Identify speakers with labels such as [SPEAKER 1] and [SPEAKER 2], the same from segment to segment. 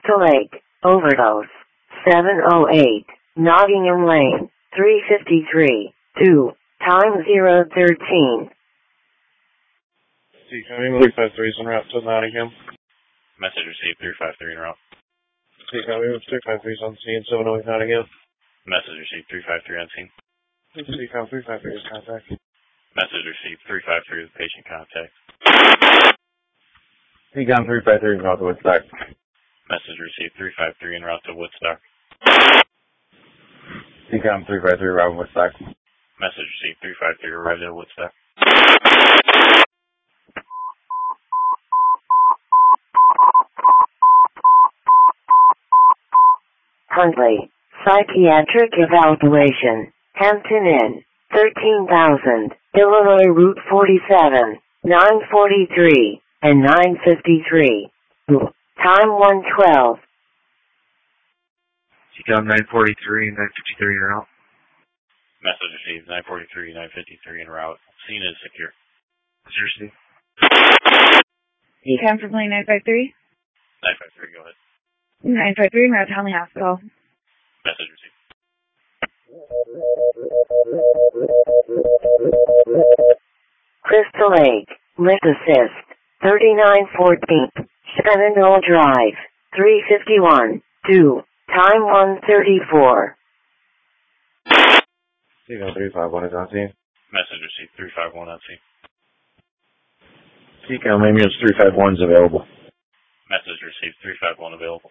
[SPEAKER 1] Crystal Lake, overdose. 708, Nottingham Lane, 353, 2, time 013.
[SPEAKER 2] T-County 353 is en route to Nottingham.
[SPEAKER 3] Message received 353 en route.
[SPEAKER 2] T-County 353 is on scene, 708 Nottingham.
[SPEAKER 3] Message received 353 on scene.
[SPEAKER 2] T-County 353 is contact.
[SPEAKER 3] Message received 353 with patient contact.
[SPEAKER 2] T-County 353 is en route to Woodstock.
[SPEAKER 3] Message received 353 en route to Woodstock.
[SPEAKER 2] T-County 353 arriving Woodstock.
[SPEAKER 3] Message received 353 arrived at Woodstock.
[SPEAKER 1] Huntley, psychiatric evaluation, Hampton Inn, 13,000, Illinois Route 47, 943, and 953. Time 112.
[SPEAKER 2] T-County 943 and 953 en route.
[SPEAKER 3] Message received 943, 953 en route. Scene is secure.
[SPEAKER 2] Seriously.
[SPEAKER 4] T-County from 953.
[SPEAKER 3] 953, go ahead.
[SPEAKER 4] 953, Route Huntley Hospital.
[SPEAKER 3] Message received.
[SPEAKER 1] Crystal Lake, Lift Assist, 3914, Shenandoah Drive, 351, 2, time 134.
[SPEAKER 2] T-County 351 is on scene.
[SPEAKER 3] Message received 351 on scene.
[SPEAKER 2] T-County ambulance 351 is available.
[SPEAKER 3] Message received 351 available.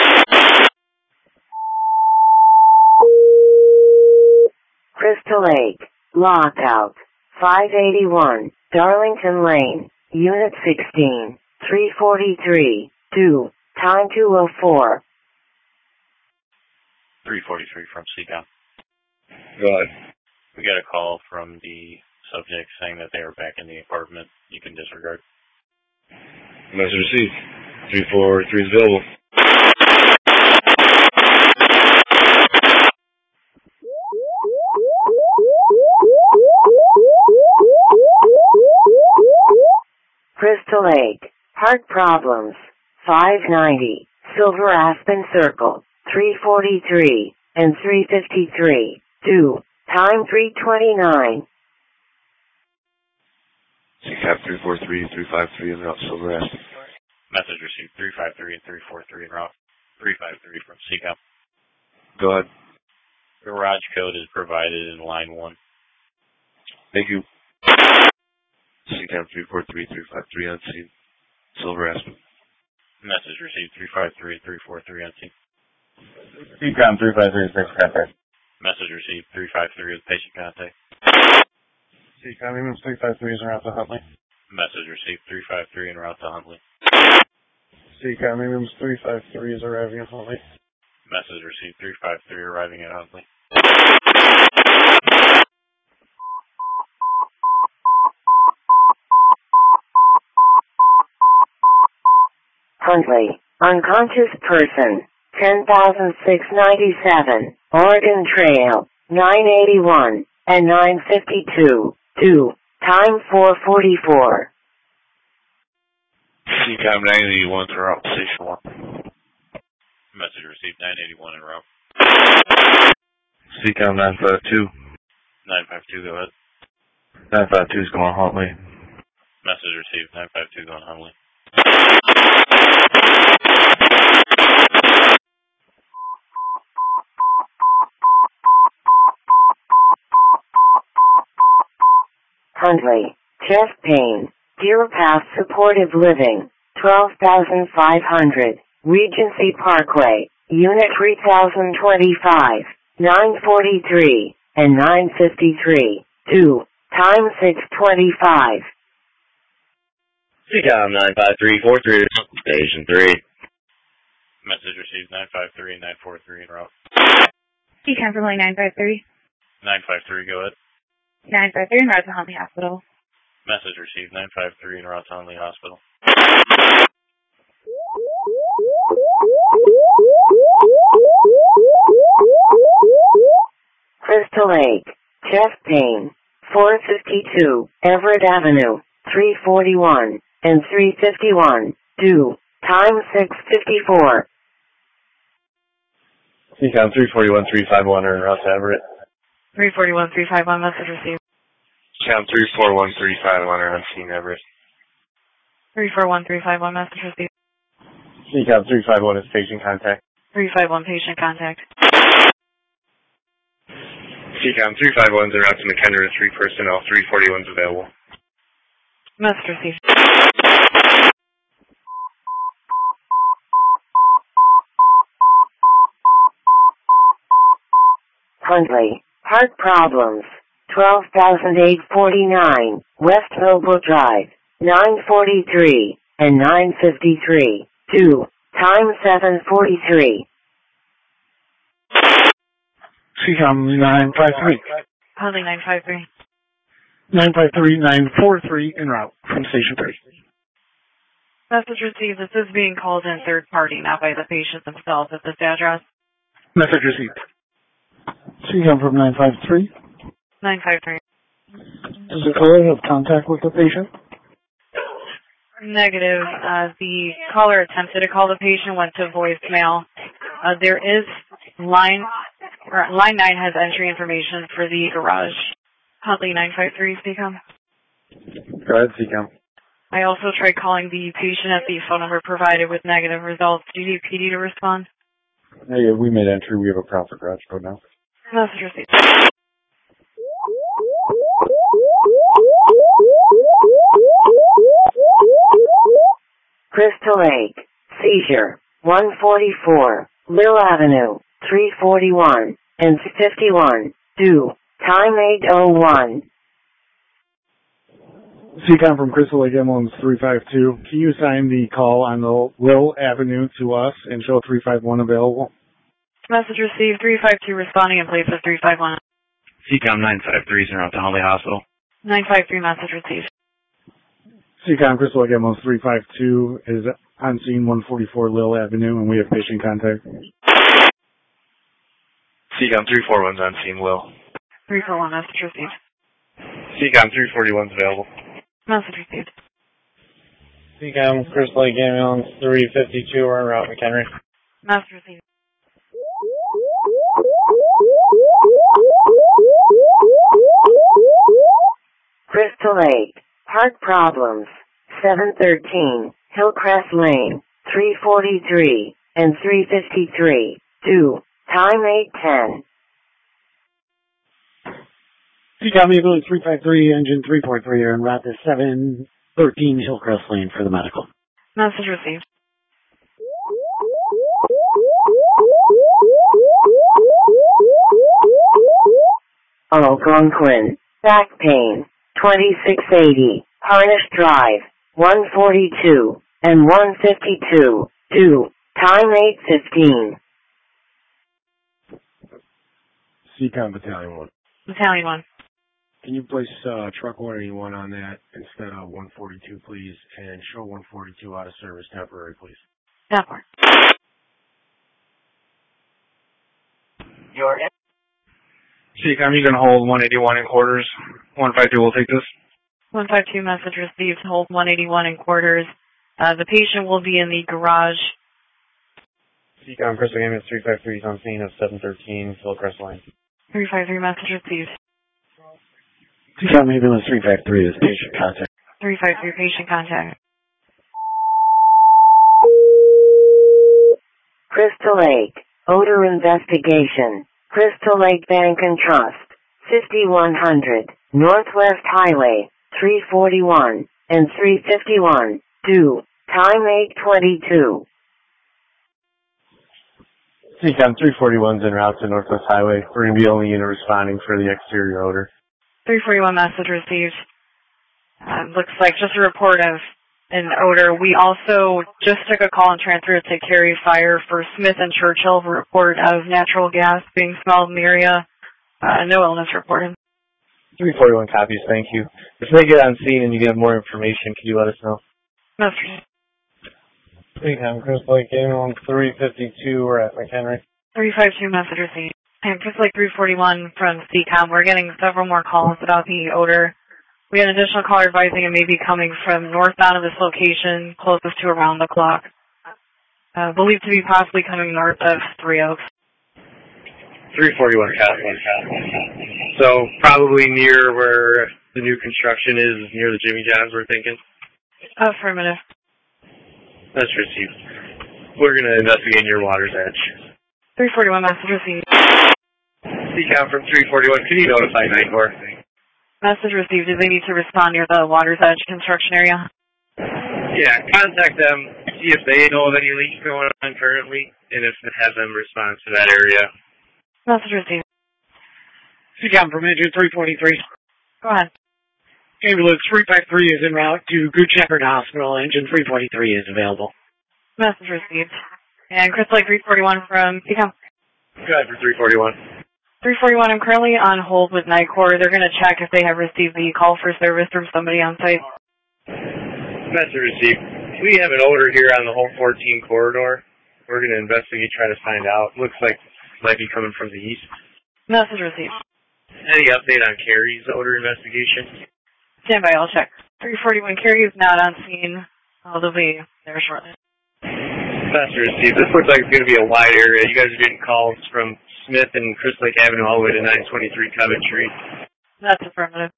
[SPEAKER 1] Crystal Lake, Lockout, 581, Darlington Lane, Unit 16, 343, 2, time 204.
[SPEAKER 3] 343 from CCOM.
[SPEAKER 2] Go ahead.
[SPEAKER 3] We got a call from the subject saying that they are back in the apartment. You can disregard.
[SPEAKER 2] Message received. 343 is available.
[SPEAKER 1] Crystal Lake, heart problems, 590, Silver Aspen Circle, 343, and 353, 2, time 329.
[SPEAKER 2] CCAP 343 and 353 en route Silver Aspen.
[SPEAKER 3] Message received 353 and 343 en route. 353 from CCOM.
[SPEAKER 2] Go ahead.
[SPEAKER 3] Garage code is provided in line 1.
[SPEAKER 2] Thank you. CCAP 343, 353 on scene. Silver Aspen.
[SPEAKER 3] Message received 353 and 343 on scene.
[SPEAKER 2] CCAP 353 is patient contact.
[SPEAKER 3] Message received 353 with patient contact.
[SPEAKER 2] CCAP ambulance 353 is en route to Huntley.
[SPEAKER 3] Message received 353 en route to Huntley.
[SPEAKER 2] CCAP ambulance 353 is arriving at Huntley.
[SPEAKER 3] Message received 353 arriving at Huntley.
[SPEAKER 1] Huntley, unconscious person, 10,697, Oregon Trail, 981, and 952, 2, time 444.
[SPEAKER 2] CCAP 981 to route station 1.
[SPEAKER 3] Message received 981 en route.
[SPEAKER 2] CCAP 952.
[SPEAKER 3] 952, go ahead.
[SPEAKER 2] 952 is going Huntley.
[SPEAKER 3] Message received 952 going Huntley.
[SPEAKER 1] Huntley, chest pain, Deer Path Supportive Living, 12,500, Regency Parkway, Unit 3025, 943, and 953, 2, time 625.
[SPEAKER 5] CCOM 95343, Station 3.
[SPEAKER 3] Message received 953 and 943 en route.
[SPEAKER 4] T-County from 953.
[SPEAKER 3] 953, go ahead.
[SPEAKER 4] 953 en route to Huntley Hospital.
[SPEAKER 3] Message received 953 en route to Huntley Hospital.
[SPEAKER 1] Crystal Lake, chest pain, 452, Everett Avenue, 341, and 351, 2, time 654.
[SPEAKER 2] CCOM 341351 or Route to Everett.
[SPEAKER 4] 341-351, message received.
[SPEAKER 2] CCOM 341351 or Unseen Everett.
[SPEAKER 4] 341-351, message received.
[SPEAKER 2] CCOM 351 is patient contact.
[SPEAKER 4] 351, patient contact.
[SPEAKER 2] CCOM 351 is route to McHenry with 3 personnel. 341 is available.
[SPEAKER 4] Message received.
[SPEAKER 1] Huntley, heart problems. 12,849 West Millbrook Drive, 943 and 953. 2. Time 7:43.
[SPEAKER 6] CCOM 953.
[SPEAKER 4] Huntley 953.
[SPEAKER 6] 953-943 en route from Station 3.
[SPEAKER 4] Message received. This is being called in third party, not by the patient themselves at this address.
[SPEAKER 6] Message received. CCOM from 953.
[SPEAKER 4] 953.
[SPEAKER 6] Does the caller have contact with the patient?
[SPEAKER 4] Negative. The caller attempted to call the patient, went to voicemail. There is line 9 has entry information for the garage. Huntley 953, CCOM.
[SPEAKER 2] Go ahead, CCOM.
[SPEAKER 4] I also tried calling the patient at the phone number provided with negative results. Do you need PD to respond?
[SPEAKER 2] Hey, we made entry. We have a proper garage code now.
[SPEAKER 4] Message received.
[SPEAKER 1] Crystal Lake, seizure, 144, Mill Avenue, 341, and 51. 2. Time 8:01.
[SPEAKER 6] CCOM from Crystal Lake Ambulance 352. Can you assign the call on the Will Avenue to us and show 351 available?
[SPEAKER 4] Message received. 352 responding in place of 351.
[SPEAKER 5] CCOM 953 is en route to Holly Hospital.
[SPEAKER 4] 953 message received.
[SPEAKER 6] CCOM Crystal Lake Ambulance 352 is on scene 144 Lil Avenue, and we have patient contact.
[SPEAKER 2] CCOM 341 is on scene, Will.
[SPEAKER 4] 341 message received.
[SPEAKER 2] CCOM 341 is available.
[SPEAKER 4] Message received.
[SPEAKER 2] CCOM Crystal Lake Ambulance 352 are en route McHenry.
[SPEAKER 4] Message received.
[SPEAKER 1] Crystal Lake, heart problems. 713 Hillcrest Lane, 343 and 353. 2. Time 8:10.
[SPEAKER 6] CCOM Ambulance 353, engine 3.3 are en route to 713 Hillcrest Lane for the medical.
[SPEAKER 4] Message received.
[SPEAKER 1] Algonquin, back pain. 2680 Harnish Drive, 142 and 152. 2. Time 8:15.
[SPEAKER 7] CCOM Battalion 1.
[SPEAKER 4] Battalion 1.
[SPEAKER 7] Can you place truck 181 on that instead of 142, please, and show 142 out of service temporary, please?
[SPEAKER 4] That part.
[SPEAKER 2] CCOM, you can hold 181 in quarters. 152 will take this.
[SPEAKER 4] 152 message received. Hold 181 in quarters. The patient will be in the garage.
[SPEAKER 2] CCOM Crystal Lake Ambulance 353 is on scene of 713 Hillcrest Lane.
[SPEAKER 4] 353 message received.
[SPEAKER 6] CCOM Ambulance 353 is patient contact.
[SPEAKER 4] 353 patient contact.
[SPEAKER 1] Crystal Lake, odor investigation. Crystal Lake Bank and Trust, 5100 Northwest Highway, 341 and 351. 2. Time 8:22.
[SPEAKER 2] CCOM 341 is en route to Northwest Highway. We're going to be the only unit responding for the exterior odor.
[SPEAKER 4] 341 message received. Looks like just a report of an odor. We also just took a call and transferred to Cary Fire for Smith and Churchill, a report of natural gas being smelled in the area. No illness reported.
[SPEAKER 2] 341 copies, thank you. If they get on scene and you get more information, can you let us know?
[SPEAKER 4] Message.
[SPEAKER 2] CCOM Crystal Lake Ambulance 352, we're at McHenry.
[SPEAKER 4] 352 message received. And just like 341 from CCOM, we're getting several more calls about the odor. We had an additional caller advising it may be coming from northbound of this location, closest to around the clock. Believed to be possibly coming north of 3 Oaks.
[SPEAKER 2] 341 Cotton. So probably near where the new construction is, near the Jimmy John's, we're thinking.
[SPEAKER 4] Affirmative.
[SPEAKER 2] That's received. We're going to investigate your water's edge.
[SPEAKER 4] 341 message received.
[SPEAKER 2] CCOM from 341, can you notify NICOR?
[SPEAKER 4] Message received. Do they need to respond near the water's edge construction area?
[SPEAKER 2] Yeah, contact them, see if they know of any leaks going on currently, and if have them respond to that area.
[SPEAKER 4] Message received.
[SPEAKER 8] CCOM from engine 343.
[SPEAKER 4] Go ahead.
[SPEAKER 8] Ambulance 353 is en route to Good Shepherd Hospital. Engine 343 is available.
[SPEAKER 4] Message received. And Crystal Lake 341 from CCOM.
[SPEAKER 2] Go ahead for 341.
[SPEAKER 4] 341, I'm currently on hold with NICOR. They're going to check if they have received the call for service from somebody on site.
[SPEAKER 2] Message received. We have an odor here on the whole 14 corridor. We're going to investigate, try to find out. Looks like it might be coming from the east.
[SPEAKER 4] Message received.
[SPEAKER 2] Any update on Carrie's odor investigation?
[SPEAKER 4] Stand by, I'll check. 341, Carrie is not on scene. They'll be there shortly.
[SPEAKER 2] Message received. This looks like it's going to be a wide area. You guys are getting calls from Smith and Crystal Lake Avenue all the way to 923 Coventry.
[SPEAKER 4] That's affirmative.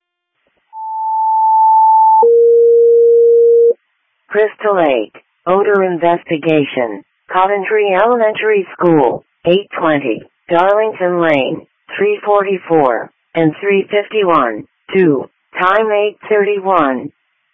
[SPEAKER 1] Crystal Lake, odor investigation, Coventry Elementary School, 820, Darlington Lane, 344, and 351, 2, time 8:31.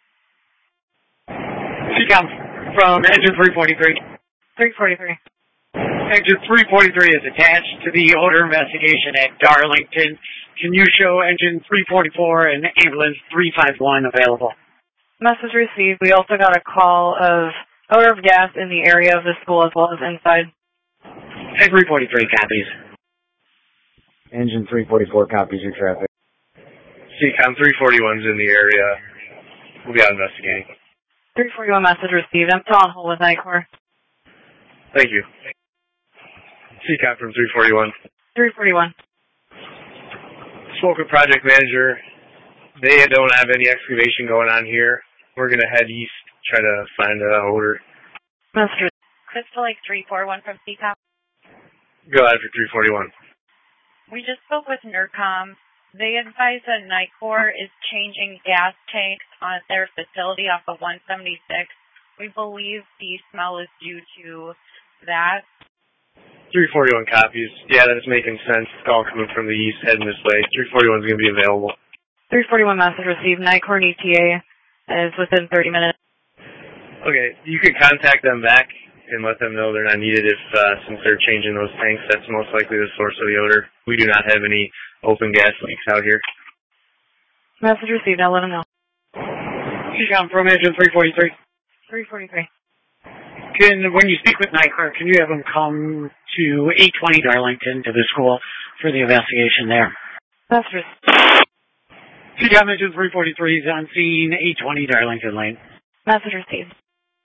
[SPEAKER 8] CCOM from engine 343.
[SPEAKER 4] 343.
[SPEAKER 8] Engine 343 is attached to the odor investigation at Darlington. Can you show engine 344 and ambulance 351 available?
[SPEAKER 4] Message received. We also got a call of odor of gas in the area of the school as well as inside.
[SPEAKER 8] And 343 copies.
[SPEAKER 9] Engine 344 copies your traffic.
[SPEAKER 2] CCOM 341's in the area. We'll be out investigating.
[SPEAKER 4] 341 message received. I'm still on hold with NICOR.
[SPEAKER 2] Thank you. CCOM from 341.
[SPEAKER 4] 341.
[SPEAKER 2] Spoke with project manager. They don't have any excavation going on here. We're going to head east, try to find an odor.
[SPEAKER 4] Message.
[SPEAKER 10] Crystal Lake 341 from CCOM.
[SPEAKER 2] Go ahead for 341.
[SPEAKER 10] We just spoke with NERCOM. They advise that NICOR is changing gas tanks on their facility off of 176. We believe the smell is due to that.
[SPEAKER 2] 341 copies. Yeah, that's making sense. It's all coming from the east, heading this way. 341 is going to be available.
[SPEAKER 4] 341 message received. NICOR and ETA is within 30 minutes.
[SPEAKER 2] Okay, you can contact them back and let them know they're not needed if, since they're changing those tanks, that's most likely the source of the odor. We do not have any open gas leaks out here.
[SPEAKER 4] Message received. I'll let them know.
[SPEAKER 8] CCOM from engine 343.
[SPEAKER 4] 343.
[SPEAKER 8] When you speak with NICOR, can you have them come to 820 Darlington to the school for the investigation there?
[SPEAKER 4] Message received.
[SPEAKER 8] CCOM engine 343 is on scene, 820 Darlington Lane.
[SPEAKER 4] Message received.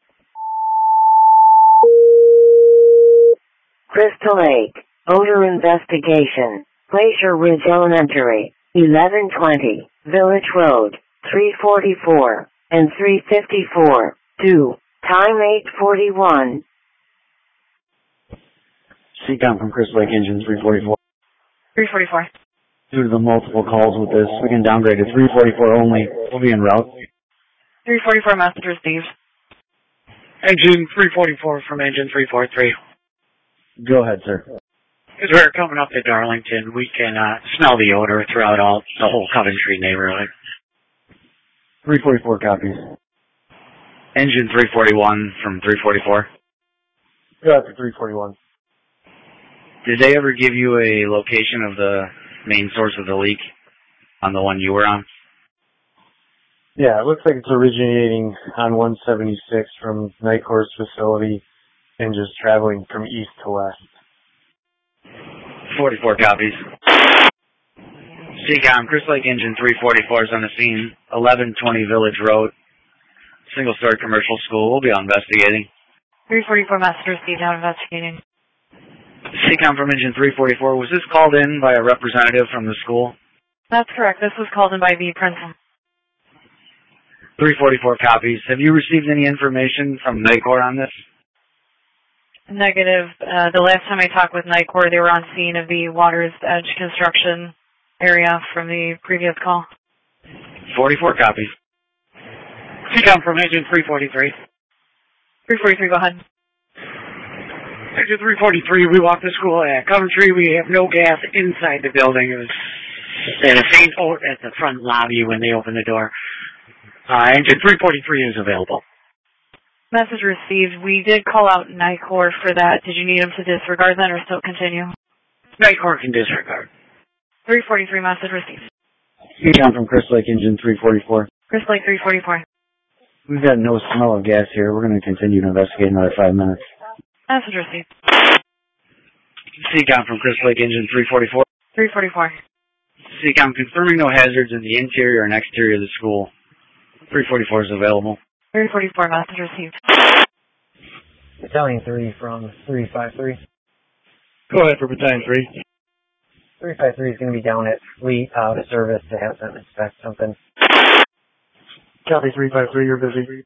[SPEAKER 1] Crystal Lake, odor investigation, Glacier Ridge Elementary, 1120, Village Road, 344, and 354, 2, time 8:41.
[SPEAKER 9] CCOM from Crystal Lake Engine 344.
[SPEAKER 4] 344.
[SPEAKER 9] Due to the multiple calls with this, we can downgrade to 344 only. We'll be en route.
[SPEAKER 4] 344 message received.
[SPEAKER 8] Engine 344 from engine 343.
[SPEAKER 9] Go ahead, sir.
[SPEAKER 8] As we're coming up to Darlington, we can smell the odor throughout the whole Coventry neighborhood.
[SPEAKER 9] 344 copies.
[SPEAKER 5] Engine 341 from 344.
[SPEAKER 2] Go ahead for 341.
[SPEAKER 5] Did they ever give you a location of the main source of the leak on the one you were on?
[SPEAKER 2] Yeah, it looks like it's originating on 176 from NICOR's facility and just traveling from east to west.
[SPEAKER 5] 44 copies. CCOM, Crystal Lake Engine 344 is on the scene, 1120 Village Road, single-story commercial school. We'll be out investigating.
[SPEAKER 4] 344 message received, out investigating.
[SPEAKER 5] CCOM from Engine 344, was this called in by a representative from the school?
[SPEAKER 4] That's correct. This was called in by the principal.
[SPEAKER 5] 344 copies. Have you received any information from NICOR on this?
[SPEAKER 4] Negative. The last time I talked with NICOR, they were on scene of the Water's Edge construction area from the previous call.
[SPEAKER 5] 44 copies.
[SPEAKER 8] CCOM from engine 343.
[SPEAKER 4] 343, go ahead.
[SPEAKER 8] Engine 343, we walked to school at Coventry. We have no gas inside the building. It was at a faint odor at the front lobby when they opened the door. Engine 343 is available.
[SPEAKER 4] Message received. We did call out NICOR for that. Did you need him to disregard that or still continue?
[SPEAKER 8] NICOR can disregard.
[SPEAKER 4] 343, message received.
[SPEAKER 9] CCOM from Crystal Lake, engine 344.
[SPEAKER 4] Crystal Lake 344.
[SPEAKER 9] We've got no smell of gas here. We're going to continue to investigate another 5 minutes.
[SPEAKER 4] Message received.
[SPEAKER 5] CCOM from Crystal Lake, engine 344.
[SPEAKER 4] 344.
[SPEAKER 5] CCOM confirming no hazards in the interior and exterior of the school. 344 is available.
[SPEAKER 4] 344, message received.
[SPEAKER 11] Battalion 3 from 353.
[SPEAKER 6] Go ahead for Battalion 3.
[SPEAKER 11] 353 is going to be down at Fleet out of service to have them inspect something.
[SPEAKER 6] Copy 353, you're busy.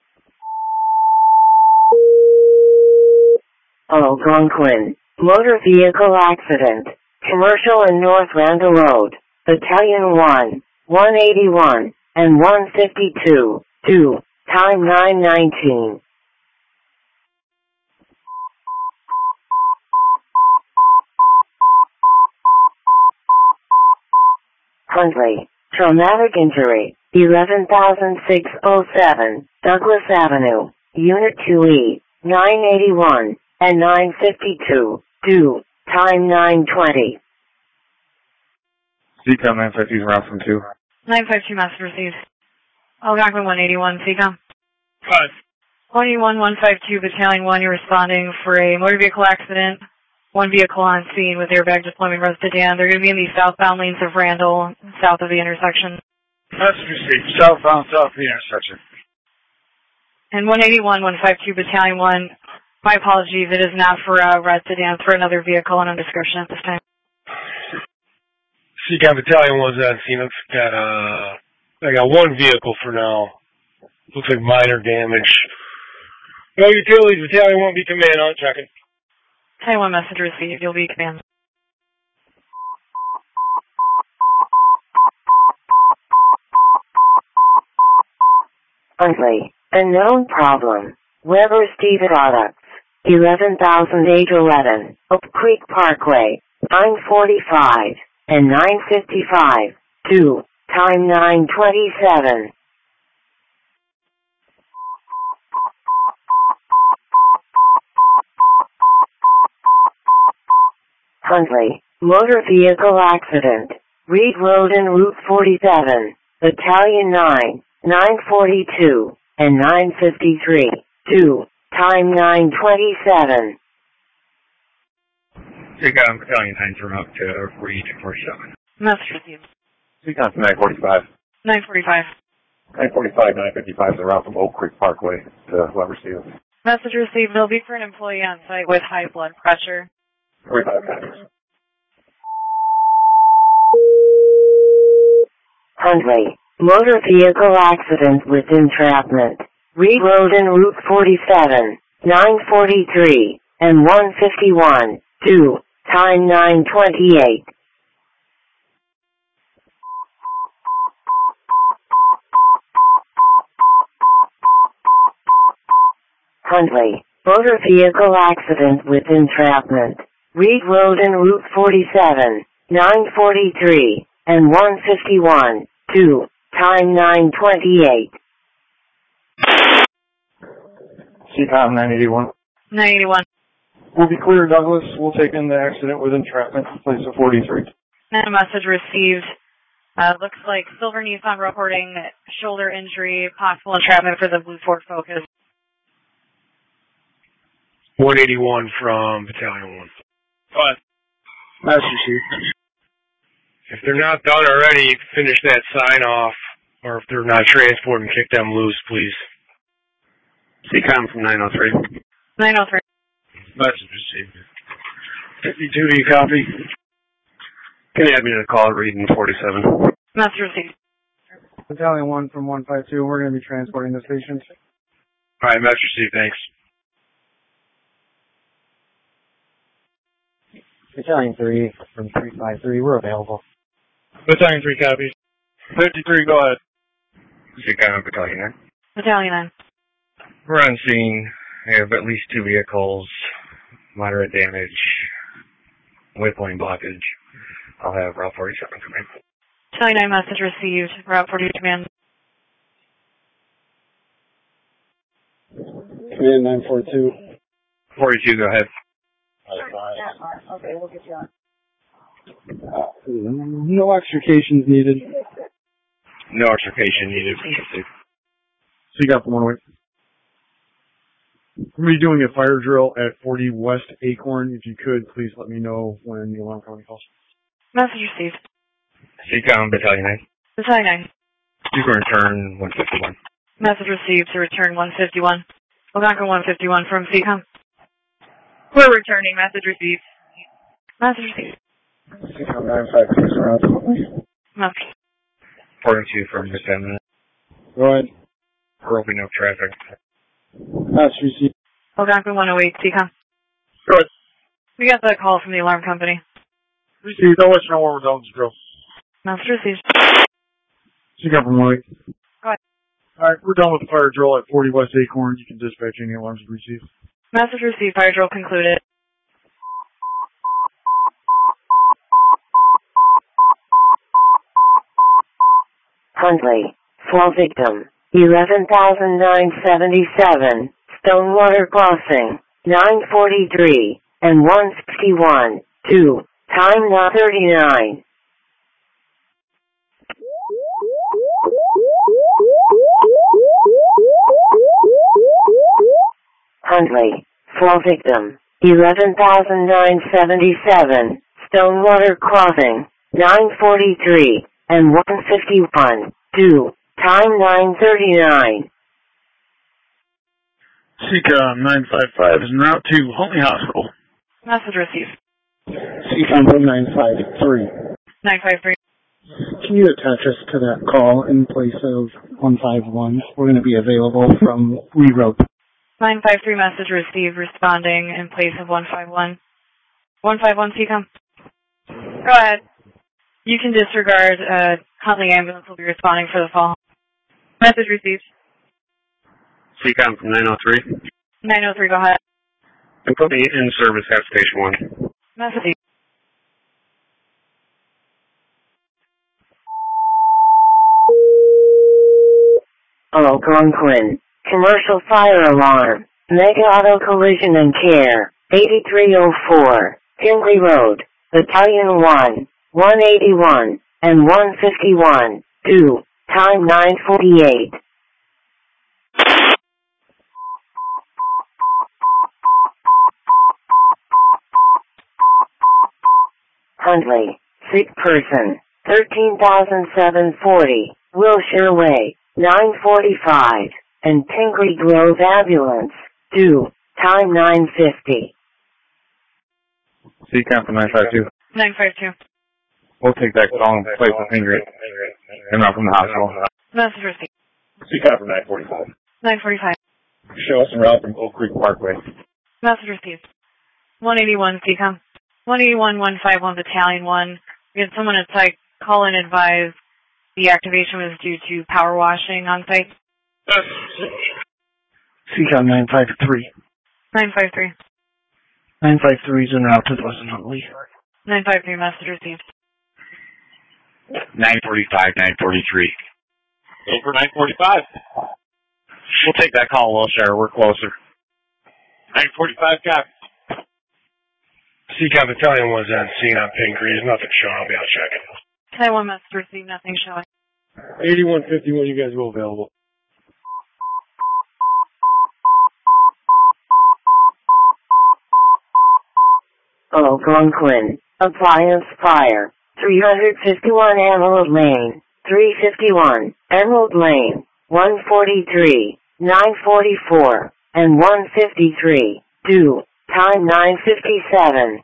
[SPEAKER 1] Algonquin. Motor vehicle accident. Commercial in North Randall Road. Battalion 1, 181, and 152. 2. Time 9:19. Huntley. Traumatic injury. 11,607. Douglas Avenue. Unit 2E. 981 and 952. 2. Time 9:20.
[SPEAKER 6] CCOM 952 route from 2.
[SPEAKER 4] 952, message received. Algonquin 181, CCOM. 181, 152, Battalion 1, you're responding for a motor vehicle accident. One vehicle on scene with airbag deployment runs to Dan. They're going to be in the southbound lanes of Randall, south of the intersection.
[SPEAKER 6] Message received. Southbound, south of the intersection.
[SPEAKER 4] And 181, 152, Battalion 1, my apologies, it is not for red sedan, it's for another vehicle and description at this time.
[SPEAKER 7] CCOM Battalion 1's on scene. I got one vehicle for now. Looks like minor damage. No utilities, Battalion 1 be command on checking.
[SPEAKER 4] Battalion 1 message received, you'll be command.
[SPEAKER 1] Huntley. A known problem. Weber Steve Products. 11,811. Oak Creek Parkway. 945 and 955. 2. Time 9:27. Huntley. Motor vehicle accident. Reed Road and Route 47. Battalion 9, 942 and 953. 2. Time 9:27.
[SPEAKER 6] CCOM Battalion 9 from up to Reed 47.
[SPEAKER 4] Message received.
[SPEAKER 6] CCOM 945.
[SPEAKER 4] 945.
[SPEAKER 6] 945, 955 is the route from Oak Creek Parkway to Weber Stevens.
[SPEAKER 4] Message received, it'll be for an employee on site with high blood pressure.
[SPEAKER 6] 45 copies.
[SPEAKER 1] Huntley. Motor vehicle accident with entrapment. Reed Road and Route 47, 943 and 151. 2. Time 9:28. Huntley. Motor vehicle accident with entrapment. Reed Road and Route 47, 943 and 151. 2. Time 9:28.
[SPEAKER 6] CCOM 981.
[SPEAKER 4] 981.
[SPEAKER 6] We'll be clear, Douglas. We'll take in the accident with entrapment in place of 43.
[SPEAKER 4] And a message received. Looks like Silver Nissan reporting shoulder injury, possible entrapment for the Blue Ford Focus.
[SPEAKER 7] 181 from Battalion 1.
[SPEAKER 6] Message received.
[SPEAKER 7] If they're not done already, finish that sign off. Or if they're not transporting, kick them loose, please.
[SPEAKER 6] CCOM from 903.
[SPEAKER 4] 903.
[SPEAKER 6] Message received. 52, do you copy? Can you add me to the call at reading 47?
[SPEAKER 4] Message received.
[SPEAKER 6] Battalion 1 from 152, we're going to be transporting this patient.
[SPEAKER 7] Alright, message received, thanks.
[SPEAKER 11] Battalion 3 from 353, we're available.
[SPEAKER 6] Battalion 3 copies. 53, go ahead.
[SPEAKER 2] Seacom Battalion 9.
[SPEAKER 4] Battalion 9.
[SPEAKER 2] We're on scene. We have at least 2 vehicles, moderate damage, with lane blockage. I'll have Route 47 come in.
[SPEAKER 4] Battalion 9 message received. Route 42 command.
[SPEAKER 6] Command 942.
[SPEAKER 2] 42, go ahead.
[SPEAKER 12] Okay, we'll get you on.
[SPEAKER 6] No extrications needed.
[SPEAKER 2] No extrication needed.
[SPEAKER 6] So you got the 108. We're going to be doing a fire drill at 40 West Acorn. If you could, please let me know when the alarm company calls.
[SPEAKER 4] Message received.
[SPEAKER 2] Seacom Battalion 9.
[SPEAKER 4] Battalion 9.
[SPEAKER 2] You can return 151.
[SPEAKER 4] Message received to return 151. Algonquin 151 from Seacom. We're returning. Message received. Message received.
[SPEAKER 6] Seacom 953 surround.
[SPEAKER 4] Message.
[SPEAKER 2] 42 from Battalion 9.
[SPEAKER 6] Go ahead.
[SPEAKER 2] We're opening up traffic.
[SPEAKER 6] Message received.
[SPEAKER 4] Algonquin 108, Seacom.
[SPEAKER 6] Good.
[SPEAKER 4] We got that call from the alarm company.
[SPEAKER 6] Received. I'll let you know when we're done with the drill.
[SPEAKER 4] Message received.
[SPEAKER 6] Seacom from 108.
[SPEAKER 4] Go ahead.
[SPEAKER 6] Alright, we're done with the fire drill at 40 West Acorn. You can dispatch any alarms you receive.
[SPEAKER 4] Message received. Fire drill concluded.
[SPEAKER 1] Huntley. Fall victim. 11,977. Stonewater Crossing. 943 and 161. 2. Time 9:39. Huntley. Fall victim. 11,977. Stonewater Crossing. 943 and 151. 2. Time 9:39.
[SPEAKER 6] Seacom 955 is en route to Huntley Hospital.
[SPEAKER 4] Message received.
[SPEAKER 6] Seacom 1953.
[SPEAKER 4] 953.
[SPEAKER 6] Can you attach us to that call in place of 151? We're going to be available from reroute.
[SPEAKER 4] 953 message received. Responding in place of 151. 151 Seacom. Go ahead. You can disregard. Huntley ambulance will be responding for the fall. Message received.
[SPEAKER 2] Seacom from 903.
[SPEAKER 4] 903, go ahead.
[SPEAKER 2] And put me in service at Station 1.
[SPEAKER 4] Message.
[SPEAKER 1] Algonquin. Commercial fire alarm. Mega Auto Collision and Care. 8304. Tingley Road. Battalion 1. 181 and 151. 2. Time 9:48. Huntley. Sick person. 13,740. Wilshire Way. 945. And Tingley Grove Ambulance. 2. Time 9:50.
[SPEAKER 2] Seacom from 952.
[SPEAKER 4] 952.
[SPEAKER 2] We'll take that call and place with Ingrid. And not from the hospital.
[SPEAKER 4] Message received.
[SPEAKER 2] Seacom from 945.
[SPEAKER 4] 945.
[SPEAKER 2] Show us en route from Oak Creek Parkway.
[SPEAKER 4] Message received. 181 Seacom. 181 151 Battalion 1. We had someone at site call and advise the activation was due to power washing on site.
[SPEAKER 6] Seacom 953.
[SPEAKER 4] 953.
[SPEAKER 6] 953 is en route to Western Huntley.
[SPEAKER 4] 953 message received.
[SPEAKER 5] 945, 943.
[SPEAKER 3] Over 945.
[SPEAKER 5] We'll take that call, Wilshire. We're closer.
[SPEAKER 3] 945, copy.
[SPEAKER 7] Seacom Battalion 1's on scene on Pink Creek. There's nothing showing. I'll be out checking.
[SPEAKER 4] Taiwan message received. Nothing showing.
[SPEAKER 6] 8151, you guys will available.
[SPEAKER 1] Algonquin. Appliance fire. 351 Emerald Lane. 351 Emerald Lane. 143, 944, and 153. 2. Time 9:57.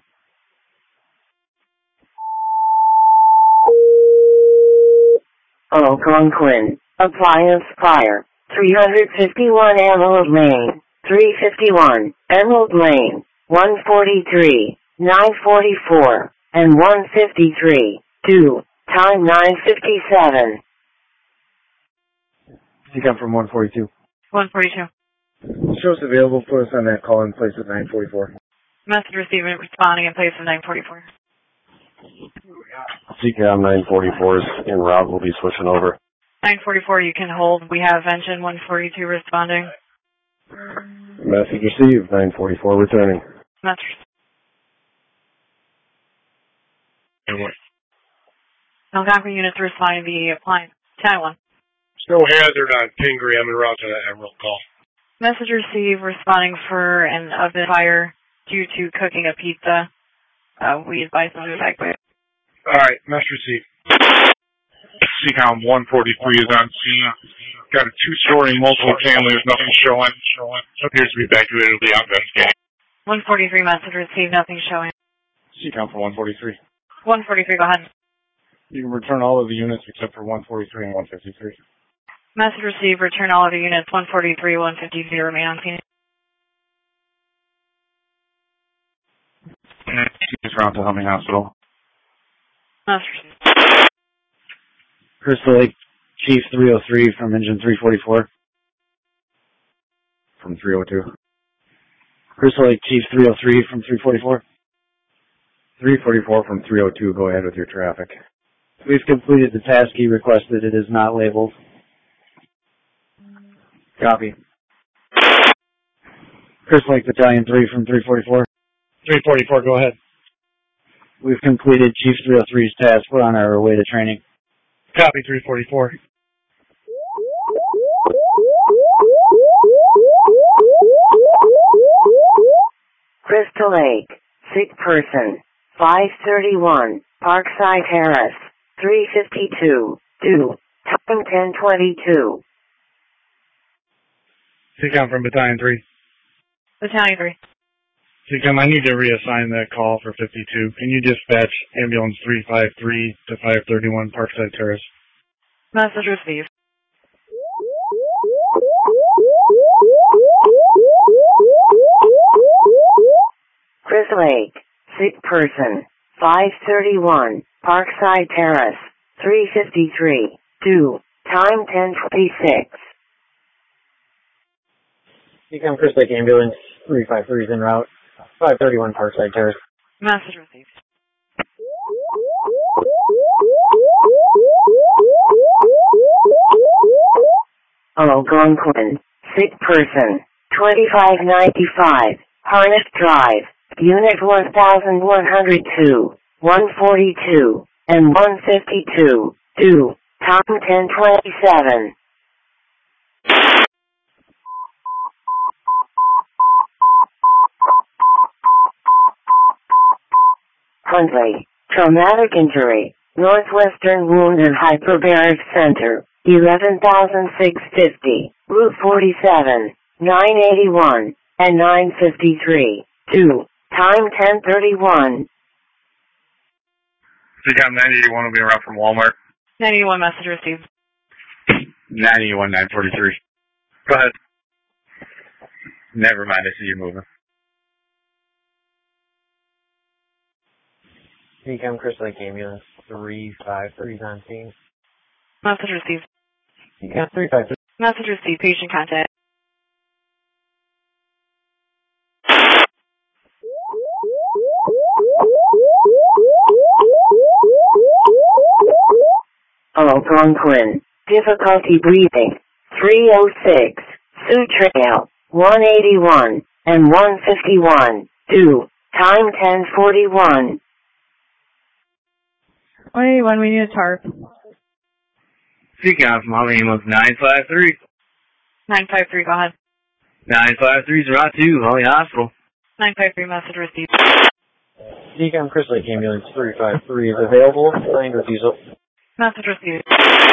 [SPEAKER 1] Algonquin. Appliance fire. 351 Emerald Lane. 351 Emerald Lane. 143, 9:44, and 1:53, due, time 9:57.
[SPEAKER 9] Decom from 142.
[SPEAKER 4] 142.
[SPEAKER 6] Shows available. Put us on that call in place at 9:44.
[SPEAKER 4] Message received and responding in place of 944.
[SPEAKER 12] CCAM 944 is en route. We'll be switching over.
[SPEAKER 4] 944, you can hold. We have engine 142 responding.
[SPEAKER 12] Message received. 944 returning.
[SPEAKER 4] Message.
[SPEAKER 7] And what?
[SPEAKER 4] Algonquin units responding to the appliance. 10-1.
[SPEAKER 7] Snow hazard on Pingree. I'm en route to that Emerald call.
[SPEAKER 4] Message received responding for an oven fire due to cooking a pizza. We advise them to evacuate.
[SPEAKER 7] All right, message received.
[SPEAKER 13] CCOM 143 is on scene. Got a two-story multiple family. There's nothing showing. Appears to be evacuated. It'll be on investigating.
[SPEAKER 4] 143 message received, nothing showing.
[SPEAKER 6] CCOM for 143.
[SPEAKER 4] 143, go ahead.
[SPEAKER 6] You can return all of the units except for 143 and 153.
[SPEAKER 4] Message received, return all of the units. 143, 150, remain on scene.
[SPEAKER 9] Just route to Humming Hospital.
[SPEAKER 4] Message received.
[SPEAKER 9] Crystal Lake, Chief 303 from engine 344.
[SPEAKER 6] From 302.
[SPEAKER 9] Crystal Lake, Chief 303 from 344.
[SPEAKER 6] 344 from 302. Go ahead with your traffic.
[SPEAKER 9] We've completed the task he requested. It is not labeled.
[SPEAKER 6] Copy.
[SPEAKER 9] Crystal Lake Battalion 3 from 344.
[SPEAKER 6] 344, go ahead.
[SPEAKER 9] We've completed Chief 303's task. We're on our way to training.
[SPEAKER 6] Copy, 344.
[SPEAKER 1] Crystal Lake, sick person, 531, Parkside Terrace, 352, due, time 10:22.
[SPEAKER 6] CCOM from Battalion 3.
[SPEAKER 4] Battalion 3.
[SPEAKER 6] CCOM, I need to reassign that call for 52. Can you dispatch ambulance 353 to 531 Parkside Terrace?
[SPEAKER 4] Message received.
[SPEAKER 1] Crystal Lake, sick person, 531, Parkside Terrace, 353, due, time 10:26.
[SPEAKER 11] CCOM Crystal Lake Ambulance 353 is en route. 531 Parkside Terrace.
[SPEAKER 4] Message received.
[SPEAKER 1] Algonquin, sick person, 2595, Harness Drive, Unit 1102, 142, and 152, due, time 10:27. Huntley, traumatic injury, Northwestern Wound and Hyperbaric Center, 11,650, Route 47, 981, and 953, due, time 10:31.
[SPEAKER 13] CCOM 981 will be around from Walmart.
[SPEAKER 4] 91 message received.
[SPEAKER 5] 981, 943.
[SPEAKER 13] Go ahead.
[SPEAKER 5] Never mind, I see you moving.
[SPEAKER 11] CCOM Crystal Lake Ambulance 353 is on scene.
[SPEAKER 4] Message received.
[SPEAKER 11] CCOM 353.
[SPEAKER 4] Message received, patient contact.
[SPEAKER 1] Algonquin, difficulty breathing, 306, Sioux Trail, 181, and 151, due, time 10:41.
[SPEAKER 4] 181, we need a TARP.
[SPEAKER 5] CCOM from Humming Ambulance 953.
[SPEAKER 4] 953, go ahead.
[SPEAKER 5] 953 is route to Humming Hospital.
[SPEAKER 4] 953, message received.
[SPEAKER 11] CCOM Crystal Lake Ambulance 353 is available. Plane refusal.
[SPEAKER 4] Message received.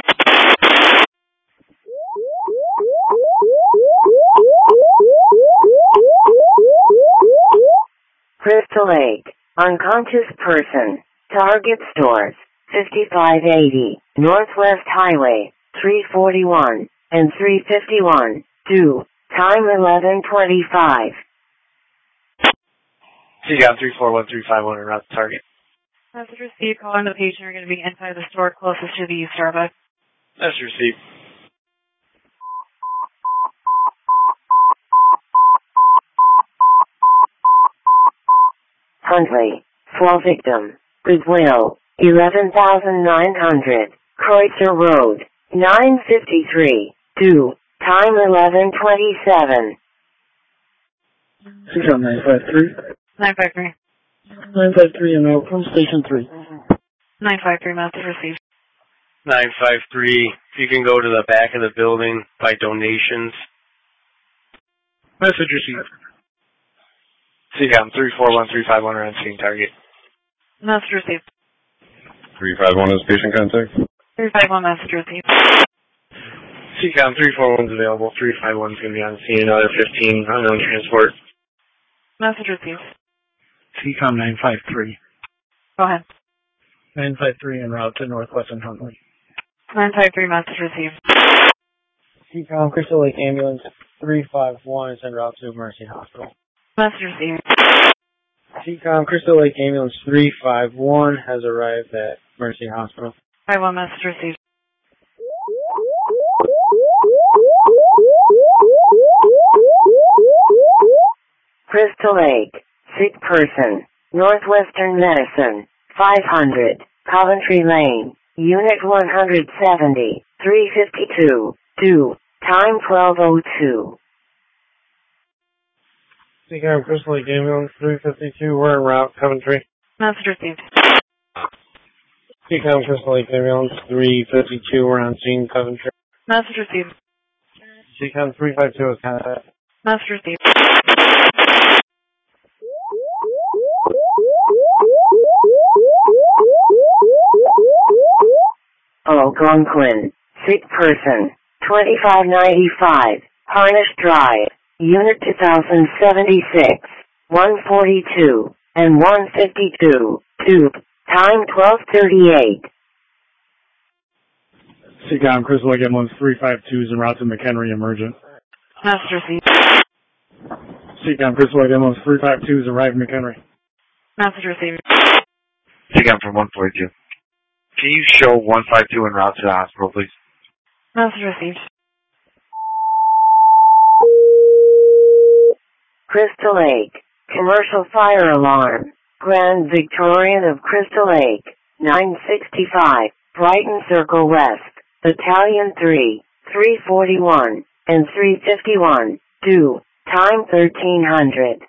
[SPEAKER 1] Crystal Lake, unconscious person, Target Stores, 5580, Northwest Highway, 341, and 351, due, time 11:25.
[SPEAKER 8] CCOM 341351 en route to target.
[SPEAKER 4] Message received. Call in the patient are going to be inside the store closest to the Starbucks.
[SPEAKER 8] Message received.
[SPEAKER 1] Huntley. Fall victim. Goodwill. 11,900. Kreutzer Road. 953. 2. Time 11:27.
[SPEAKER 6] CCOM 953.
[SPEAKER 4] 953.
[SPEAKER 6] 953 en route from Station 3.
[SPEAKER 4] 953. Message received.
[SPEAKER 7] 953. If you can go to the back of the building by donations.
[SPEAKER 6] Message received.
[SPEAKER 8] CCOM 341351 on scene target.
[SPEAKER 4] Message received.
[SPEAKER 12] 351 is patient contact.
[SPEAKER 4] 351. Message received.
[SPEAKER 2] CCOM 341 is available. 351 is going to be on scene. Another 15 unknown transport.
[SPEAKER 4] Message received.
[SPEAKER 6] CCOM 953.
[SPEAKER 4] Go ahead.
[SPEAKER 6] 953 en route to Northwestern Huntley.
[SPEAKER 4] 953. Message received.
[SPEAKER 11] CCOM Crystal Lake Ambulance 351 is en route to Mercy Hospital.
[SPEAKER 4] Message received.
[SPEAKER 11] CCOM Crystal Lake Ambulance 351 has arrived at Mercy Hospital.
[SPEAKER 4] 51. Message received.
[SPEAKER 1] Crystal Lake. Sick person. Northwestern Medicine. 500. Coventry Lane. Unit 170. 352. 2. Time 12:02.
[SPEAKER 11] CCOM Crystal Lake Ambulance 352, we're en route, Coventry.
[SPEAKER 4] Message received.
[SPEAKER 11] CCOM Crystal Lake Ambulance 352, we're on scene, Coventry.
[SPEAKER 4] Message received.
[SPEAKER 11] CCOM 352 is contact.
[SPEAKER 4] Message received.
[SPEAKER 1] Algonquin. Sick person. 2595. Harnish Drive. Unit 2076. 142 and 152. 2. Time 12:38.
[SPEAKER 6] CCOM Crystal Lake Ambulance 352 is en route to McHenry Emergent.
[SPEAKER 4] Message received.
[SPEAKER 6] CCOM Crystal Lake Ambulance 352 is arrived in McHenry.
[SPEAKER 4] Message received.
[SPEAKER 5] CCOM from 142. Can you show 152 en route to the hospital, please?
[SPEAKER 4] Message received.
[SPEAKER 1] Crystal Lake. Commercial fire alarm. Grand Victorian of Crystal Lake. 965. Brighton Circle West. Battalion 3. 341 and 351. 2. Time 1300.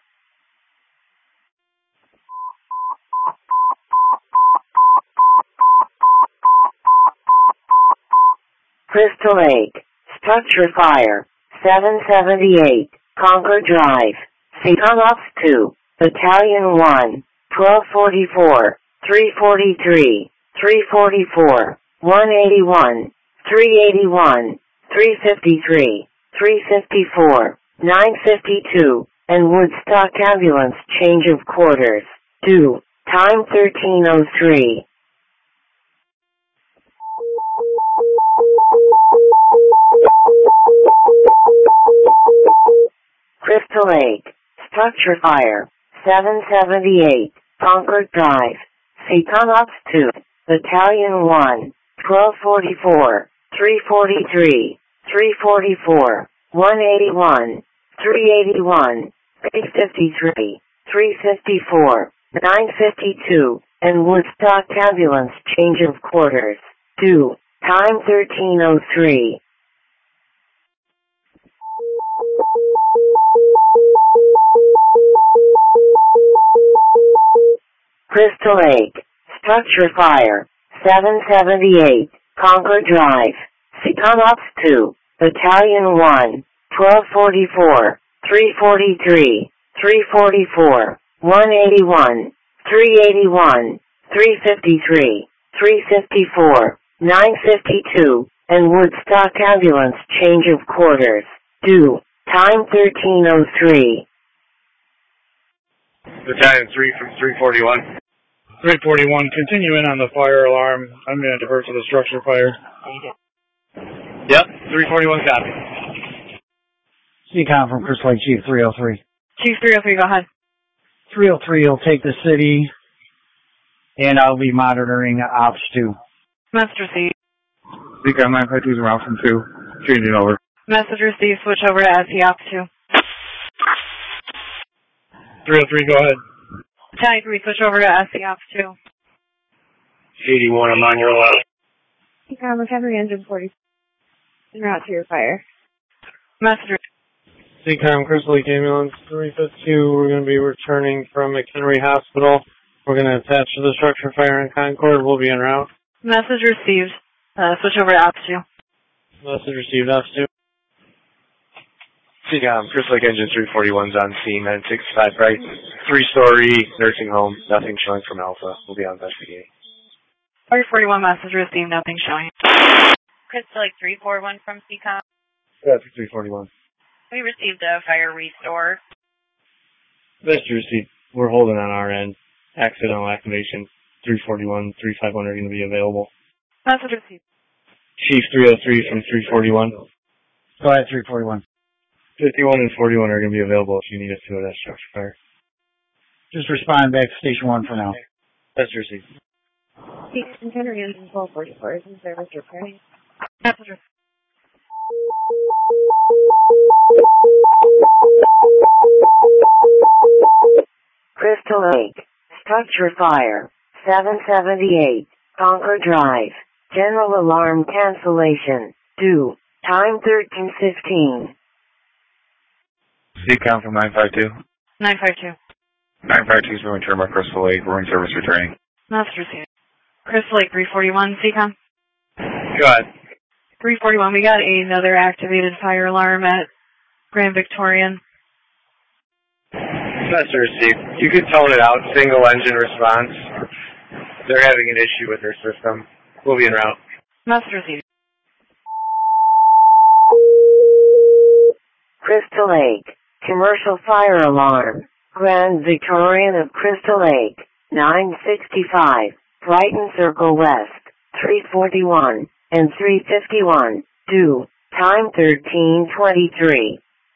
[SPEAKER 1] Crystal Lake. Structure fire. 778. Concord Drive. CCOM Ops 2. Battalion 1. 1244. 343. 344. 181. 381. 353. 354. 952. And Woodstock Ambulance change of quarters. 2. Time 1303. Crystal Lake. Structure fire. 778. Concord Drive. CCOM Ops 2. Battalion 1. 1244. 343. 344. 181. 381. 353. 354. 952. And Woodstock Ambulance change of quarters. 2. Time 1303. Crystal Lake. Structure fire. 778. Concord Drive. CCOM Ops 2. Battalion 1. 1244. 343. 344. 181. 381. 353. 354. 952. And Woodstock Ambulance change of quarters. 2. Time 1303.
[SPEAKER 2] Battalion 3 from 341.
[SPEAKER 6] 341, continue in on the fire alarm. I'm going to divert to the structure fire.
[SPEAKER 2] Yep, 341 copy.
[SPEAKER 9] CCOM from Crystal Lake Chief 303.
[SPEAKER 4] Chief 303, go ahead.
[SPEAKER 9] 303 will take the city, and I'll be monitoring Ops 2.
[SPEAKER 4] Message received.
[SPEAKER 13] Seacom 952 is around from 2. Changing over.
[SPEAKER 4] Message received. Switch over to SE Ops 2.
[SPEAKER 7] 303, go ahead.
[SPEAKER 4] Battalion 3, switch over to SE Ops 2.
[SPEAKER 7] 81, I'm on your left.
[SPEAKER 14] Seacom, recovery engine 40. En route to your fire.
[SPEAKER 4] Message.
[SPEAKER 11] Seacom, Crystal Lake Ambulance 352, we're going to be returning from McHenry Hospital. We're going to attach to the structure fire in Concord. We'll be en route.
[SPEAKER 4] Message received. Switch over to Ops 2.
[SPEAKER 11] Message received, Ops 2.
[SPEAKER 2] Seacom, Crystal Lake Engine 341's on scene, 965 right. 3-story nursing home, nothing showing from Alpha. We'll be on investigating.
[SPEAKER 4] 341 message received, nothing showing.
[SPEAKER 10] Crystal Lake 341 from Seacom.
[SPEAKER 2] Yeah, 341.
[SPEAKER 10] We received a fire restore.
[SPEAKER 11] Message received. We're holding on our end. Accidental activation. 341, 351 are going to be available.
[SPEAKER 4] Message received.
[SPEAKER 11] Chief 303 from 341.
[SPEAKER 9] Go ahead, 341.
[SPEAKER 11] 51 and 41 are going to be available if you need us to at that structure fire.
[SPEAKER 9] Just respond back to Station 1 for now.
[SPEAKER 11] Message received.
[SPEAKER 14] Contender engine 1244 is in service repairing.
[SPEAKER 4] Message received.
[SPEAKER 1] Crystal Lake. Structure fire. 778. Concord Drive. General alarm cancellation. Due. Time 13:15.
[SPEAKER 12] Seacom from 952.
[SPEAKER 4] 952.
[SPEAKER 12] 952 is moving to remote Crystal Lake. We're in service returning.
[SPEAKER 4] Message received. Crystal Lake 341, Seacom.
[SPEAKER 2] Go ahead.
[SPEAKER 4] 341, we got another activated fire alarm at Grand Victorian.
[SPEAKER 2] Message received. You can tone it out. Single engine response. They're having an issue with their system. We'll be en route.
[SPEAKER 4] Message received.
[SPEAKER 1] Crystal Lake. Commercial fire alarm. Grand Victorian of Crystal Lake. 965. Brighton Circle West. 341 and 351. Due. Time 13:23.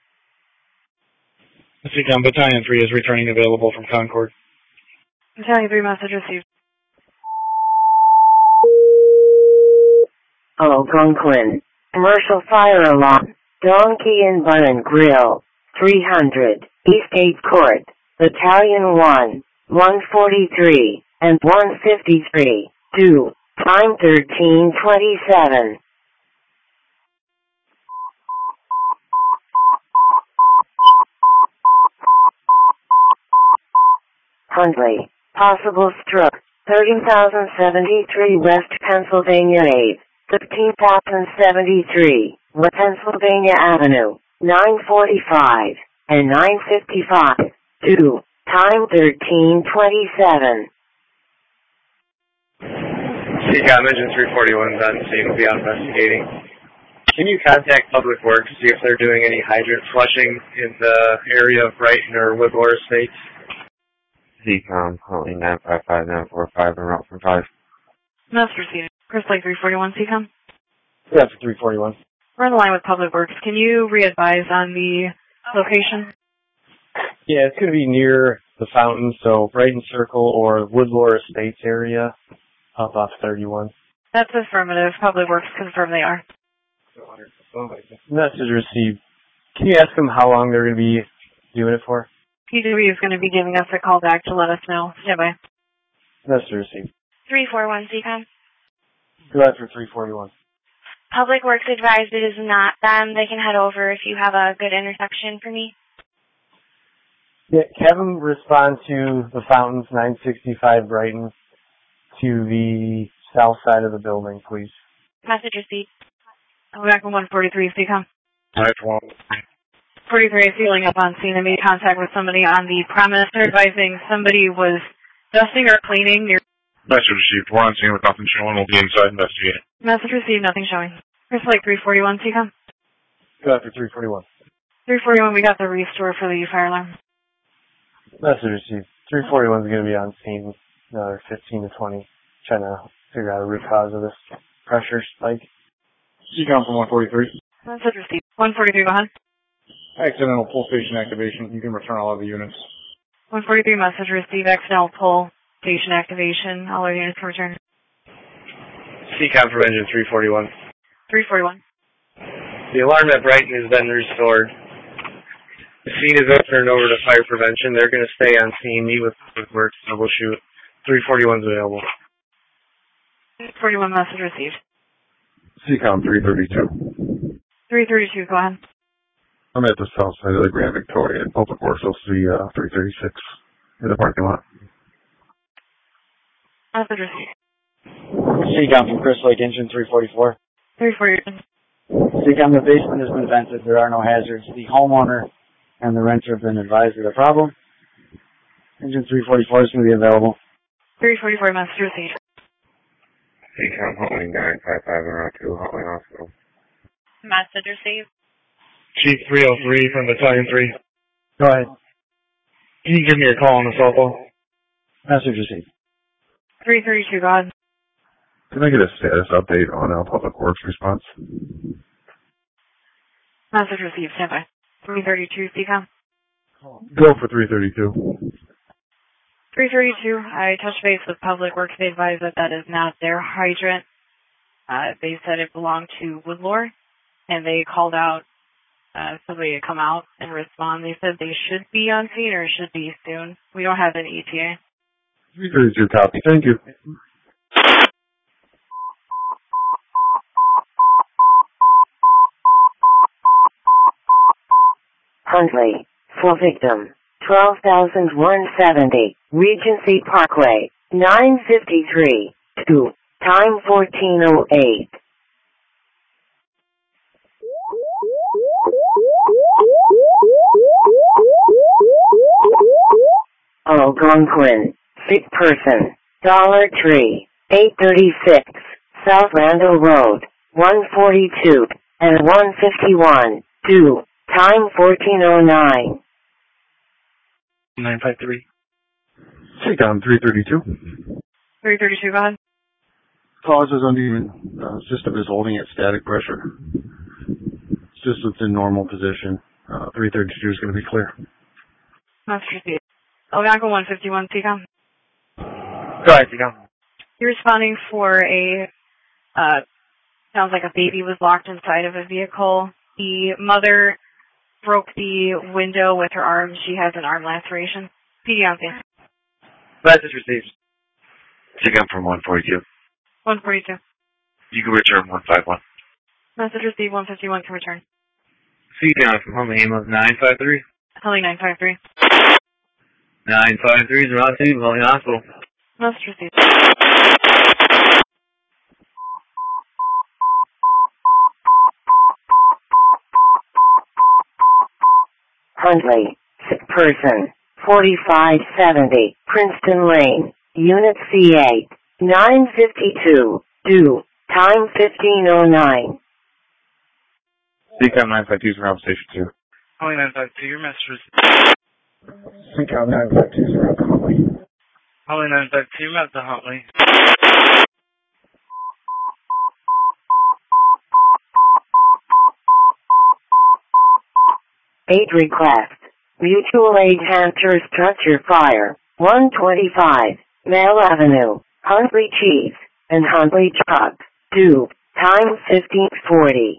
[SPEAKER 6] Seacom, Battalion 3 is returning available from Concord.
[SPEAKER 4] Battalion 3 message received.
[SPEAKER 1] Algonquin. Commercial fire alarm. Donkey and Bar and Grill. 300. Eastgate Court. Battalion 1. 143 and 153. Due. Time 13:27. Huntley. Possible stroke. 30,073 West Pennsylvania 8. 13,073 West Pennsylvania Avenue. 945 and 955. Due. Time 13:27.
[SPEAKER 2] Seacom Engine 341's on scene. We'll be out investigating. Can you contact Public Works, see if they're doing any hydrant flushing in the area of Brighton or Woodmore Estates?
[SPEAKER 12] Seacom, calling 955, 945, and route from 5.
[SPEAKER 4] Message received. Crystal Lake 341, Seacom.
[SPEAKER 11] Yeah, for 341.
[SPEAKER 4] We're on the line with Public Works. Can you re-advise on the location?
[SPEAKER 11] Yeah, it's going to be near the fountain, so Brighton Circle or Woodmore Estates area, up off 31.
[SPEAKER 4] That's affirmative. Public Works confirm they are.
[SPEAKER 11] Message received. Can you ask them how long they're going to be doing it for?
[SPEAKER 4] PGB is going to be giving us a call back to let us know. Stand by.
[SPEAKER 11] Message received.
[SPEAKER 14] 341 Seacom.
[SPEAKER 11] Go ahead for 341.
[SPEAKER 14] Public Works advised it is not them. They can head over if you have a good intersection for me.
[SPEAKER 11] Yeah, have them respond to the fountains, 965 Brighton, to the south side of the building, please.
[SPEAKER 14] Message received.
[SPEAKER 4] I'll be back on 143, Seacom.
[SPEAKER 12] 912.
[SPEAKER 4] 43 is sealing up on scene and made contact with somebody on the premise. They're advising somebody was dusting or cleaning near.
[SPEAKER 13] Message received. We're on scene with nothing showing. We'll be inside investigating.
[SPEAKER 4] Message received, nothing showing. Crystal Lake 341, Seacom.
[SPEAKER 11] Go ahead for 341.
[SPEAKER 4] 341, we got the restore for the fire alarm.
[SPEAKER 11] Message received. 341 is going to be on scene another 15 to 20, trying to figure out a root cause of this pressure spike.
[SPEAKER 6] Seacom from 143.
[SPEAKER 4] Message received. 143, go ahead.
[SPEAKER 6] Accidental pull station activation. You can return all of the units.
[SPEAKER 4] 143 message received, accidental pull, station activation. All our units can return.
[SPEAKER 2] CCOM from engine 341.
[SPEAKER 4] 341.
[SPEAKER 2] The alarm at Brighton has been restored. The scene is turned over to fire prevention. They're going to stay on scene, meet with Public Works, troubleshoot. 341 is available.
[SPEAKER 4] 41 message received.
[SPEAKER 15] CCOM 332.
[SPEAKER 4] 332, go ahead.
[SPEAKER 15] I'm at the south side of the Grand Victoria, and Public Works will see 336 in the parking lot.
[SPEAKER 4] Message received.
[SPEAKER 9] CCOM from Chris Lake, engine 344.
[SPEAKER 4] 341.
[SPEAKER 9] CCOM, the basement has been vented. There are no hazards. The homeowner and the renter have been advised of the problem. Engine 344 is going to be available.
[SPEAKER 4] 344 message received.
[SPEAKER 12] CCOM Huntley 955 and Route 2, Huntley Hospital.
[SPEAKER 10] Message received.
[SPEAKER 7] Chief 303 from Battalion 3.
[SPEAKER 9] Go ahead.
[SPEAKER 7] Can you give me a call on the cell phone?
[SPEAKER 9] Message received.
[SPEAKER 4] 332, go ahead.
[SPEAKER 15] Can I get a status update on Public Works response?
[SPEAKER 4] Message received, stand by. 332, CCOM.
[SPEAKER 15] Go for 332.
[SPEAKER 4] 332, I touched base with Public Works. They advised that that is not their hydrant. They said it belonged to Woodlore, and they called out somebody to come out and respond. They said they should be on scene or should be soon. We don't have an ETA.
[SPEAKER 15] 332 copy. Thank you.
[SPEAKER 1] Huntley, for victim, 12,170, Regency Parkway, 953, 2, time 1408. Algonquin, sick person, Dollar Tree, 836, South Randall Road, 142, and 151, 2, time 1409.
[SPEAKER 7] 953.
[SPEAKER 15] CCOM 332.
[SPEAKER 4] 332, go ahead.
[SPEAKER 15] Causes uneven. System is holding at static pressure. System's in normal position. 332 is going to be clear.
[SPEAKER 4] Message received. Algonquin 151, CCOM.
[SPEAKER 7] Go ahead, CCOM.
[SPEAKER 4] You're responding for a, sounds like a baby was locked inside of a vehicle. The mother broke the window with her arm. She has an arm laceration. PD on scene.
[SPEAKER 5] Message received. CCOM from 142.
[SPEAKER 4] 142.
[SPEAKER 5] You can return 151.
[SPEAKER 4] Message received. 151 can return.
[SPEAKER 2] CCOM from Huntley Amos 953.
[SPEAKER 4] Huntley 953.
[SPEAKER 2] 953 is Route 2, Huntley Hospital.
[SPEAKER 4] Message received.
[SPEAKER 1] Huntley, sick person, 4570, Princeton Lane, Unit C8, 952, due, time 1509.
[SPEAKER 15] CCOM 952 is around Station 2.
[SPEAKER 7] Huntley 952, your message was...
[SPEAKER 15] CCOM 952 is around Huntley.
[SPEAKER 7] Huntley 952, Matt to Huntley.
[SPEAKER 1] Aid request. Mutual aid Hampshire structure fire. 125, Male Avenue, Huntley Chief, and Huntley Truck. Due, time 1540.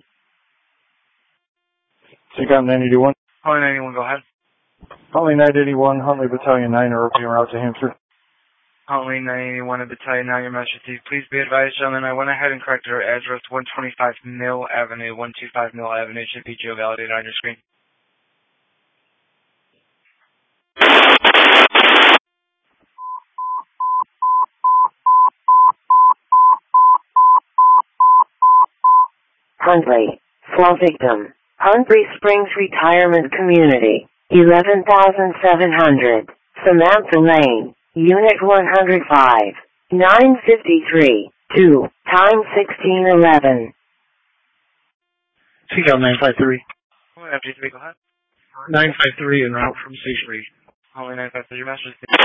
[SPEAKER 11] CCOM 981.
[SPEAKER 7] Huntley 981, go ahead.
[SPEAKER 11] Huntley 981, Huntley Battalion 9 are opening route to Hampshire.
[SPEAKER 7] Huntley 981 of Battalion 9, your message received. Please be advised, gentlemen, I went ahead and corrected our address, 125 Mill Avenue, 125 Mill Avenue. It should be geo-validated on your screen.
[SPEAKER 1] Huntley, for victim, Huntley Springs Retirement Community, 11,700, Samantha Lane, Unit 105, 953, 2, time 1611.
[SPEAKER 7] CCOM 953. Huntley 953, go ahead. 953 en route from Station 3. Huntley 953, your message received.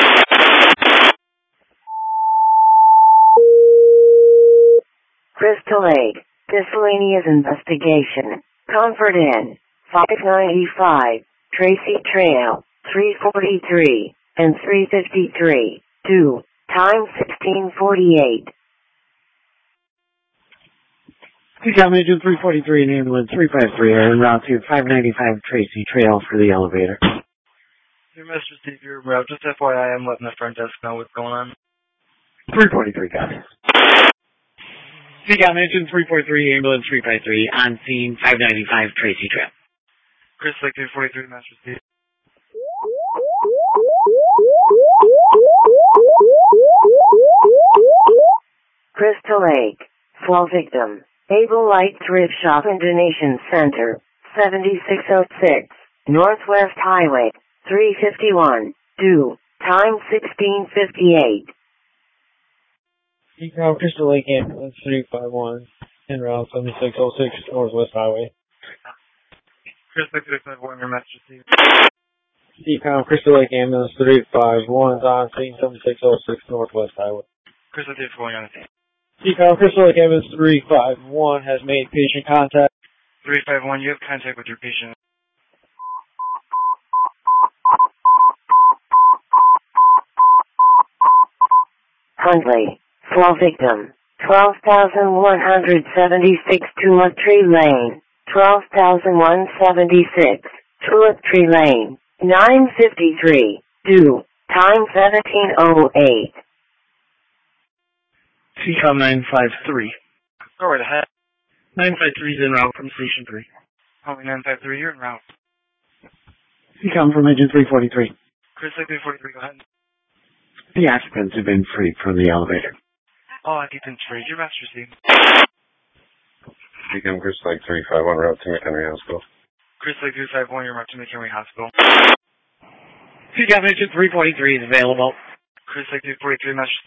[SPEAKER 1] Crystal Lake, miscellaneous investigation. Comfort Inn, 595, Tracy Trail, 343, and 3:53. Due. Time 16:48.
[SPEAKER 8] Seacom Agent 343 and Ambulance 353 are en route to 595 Tracy Trail for the elevator.
[SPEAKER 16] Your message received your route. Just FYI, I'm letting the front desk know what's going on.
[SPEAKER 8] 343, got it. Seacom Agent 343, Ambulance 353, on scene 595 Tracy Trail.
[SPEAKER 16] Chris Lake 343, message received.
[SPEAKER 1] Crystal Lake. Fall victim. Able Light Thrift Shop and Donation Center. 7606. Northwest Highway. 351. Due. Time 16:58.
[SPEAKER 17] Seacom Crystal Lake Ambulance 351 en route 7606 Northwest Highway.
[SPEAKER 16] Chris Lake 351, your message received.
[SPEAKER 17] Seacom Crystal Lake Ambulance 351 is on scene 7606 Northwest Highway.
[SPEAKER 16] Chris Lake 351 on the scene.
[SPEAKER 17] Seacom Crystal Lake Ambulance 351 has made patient contact.
[SPEAKER 16] 351, you have contact with your patient.
[SPEAKER 1] Huntley. Fall victim. 12,176 Tulip Tree Lane. 12,176 Tulip Tree Lane. 9:53. Due. Time 17:08.
[SPEAKER 8] Seacom 953.
[SPEAKER 16] Go right ahead.
[SPEAKER 8] 953 is en route from Station 3.
[SPEAKER 16] Homie 953, you're en route.
[SPEAKER 8] Seacom from Agent 343.
[SPEAKER 16] Chris Lake 343, go ahead.
[SPEAKER 8] The occupants have been freed from the elevator.
[SPEAKER 16] All occupants free. Your message received.
[SPEAKER 12] Seacom Chris Lake 351, route to McHenry Hospital.
[SPEAKER 16] Chris Lake 351, you're marked to McHenry Hospital.
[SPEAKER 8] Seacom Agent 343 is available.
[SPEAKER 16] Chris Lake 343, message.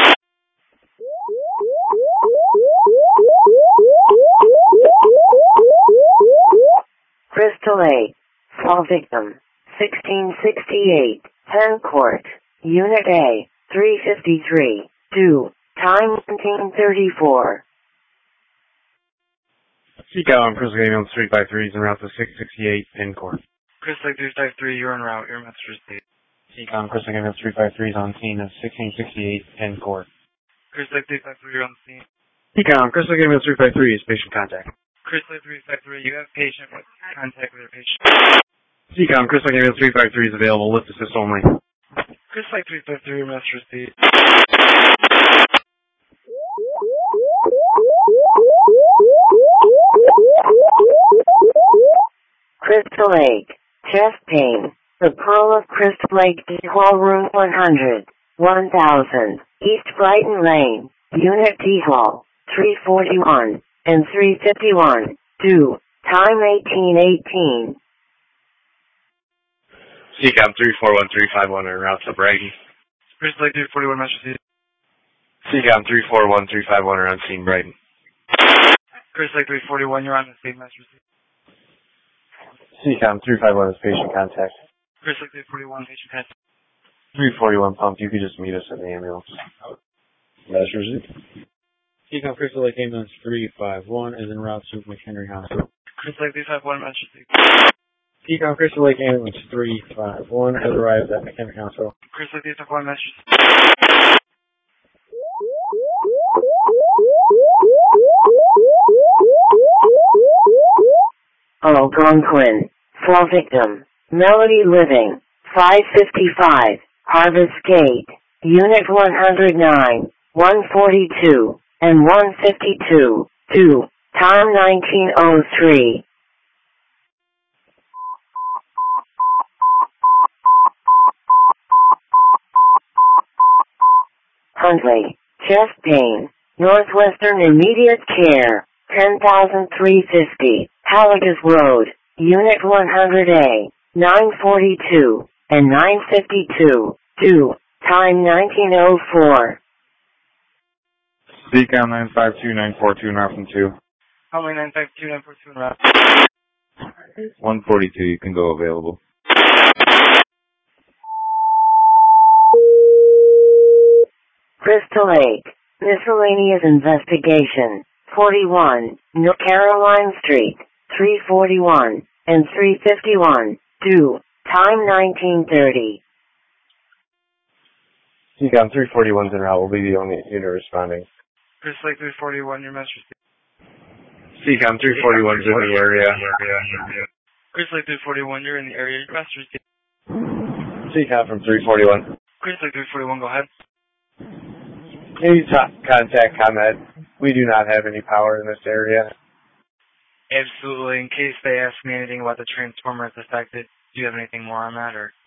[SPEAKER 1] Crystal Lake. Fall victim. 1668. Penn Court. Unit A. 353. Due. Time 19:34.
[SPEAKER 6] Seacom Crystal Lake Ambulance 353 is en route to 668 Penn Court.
[SPEAKER 16] Chris Lake 353, you're en route. Your message received.
[SPEAKER 6] Seacom Crystal Lake Ambulance 353 is on scene of 1668 Penn Court.
[SPEAKER 16] Chris Lake 353, you're on the scene.
[SPEAKER 6] Seacom Crystal Lake Ambulance 353 is patient contact.
[SPEAKER 16] Chris Lake 353, you have patient with contact with your patient.
[SPEAKER 6] Seacom Crystal Lake Ambulance 353 is available. Lift assist only.
[SPEAKER 16] Chris Lake 353, your message received.
[SPEAKER 1] Crystal Lake. Chest pain. The Pearl of Crystal Lake D-Hall Room 100. 1000. East Brighton Lane. Unit D-Hall. 341 and 351. Due. Time 18:18.
[SPEAKER 2] Seacom 341351 en route to Brighton.
[SPEAKER 16] Chris Lake 341, message received.
[SPEAKER 2] Seacom 341351 are on scene Brighton.
[SPEAKER 16] Chris Lake 341, you're on the scene, message received.
[SPEAKER 6] Seacom 351 is patient contact.
[SPEAKER 16] Chris Lake 341, patient contact.
[SPEAKER 6] 341 pump, you could just meet us in the ambulance. Measures it.
[SPEAKER 17] Seacom Crystal Lake Ambulance 351 is en route to McHenry Hospital.
[SPEAKER 16] Chris Lake 351, message received.
[SPEAKER 17] Seacom Crystal Lake Ambulance 351 has arrived at McHenry Hospital.
[SPEAKER 16] Chris Lake 351, message received.
[SPEAKER 1] Algonquin. Fall victim. Melody Living. 555. Harvest Gate. Unit 109. 142 and 152. Due. Time 19:03. Huntley. Chest pain. Northwestern Immediate Care. 10,350. Halligus Road. Unit 100A. 942 and 952. Due. Time 19:04.
[SPEAKER 12] Seacom 952942 Northland 2.
[SPEAKER 16] Homie 952, 942 en route.
[SPEAKER 12] 142, you can go available.
[SPEAKER 1] Crystal Lake. Miscellaneous Investigation. 41. North Caroline Street. 341 and 351. Due. Time 19:30.
[SPEAKER 9] CCOM 341's en route. Will be the only unit responding.
[SPEAKER 16] Crystal Lake 341, your message received.
[SPEAKER 2] CCOM 341's in the area.
[SPEAKER 16] Crystal Lake 341, you're in the area. Your message received.
[SPEAKER 9] CCOM from 341.
[SPEAKER 16] Crystal Lake 341, go ahead.
[SPEAKER 9] Any contact ComEd. We do not have any power in this area.
[SPEAKER 16] Absolutely. In case they ask me anything about the transformer that's affected, do you have anything more on that, or?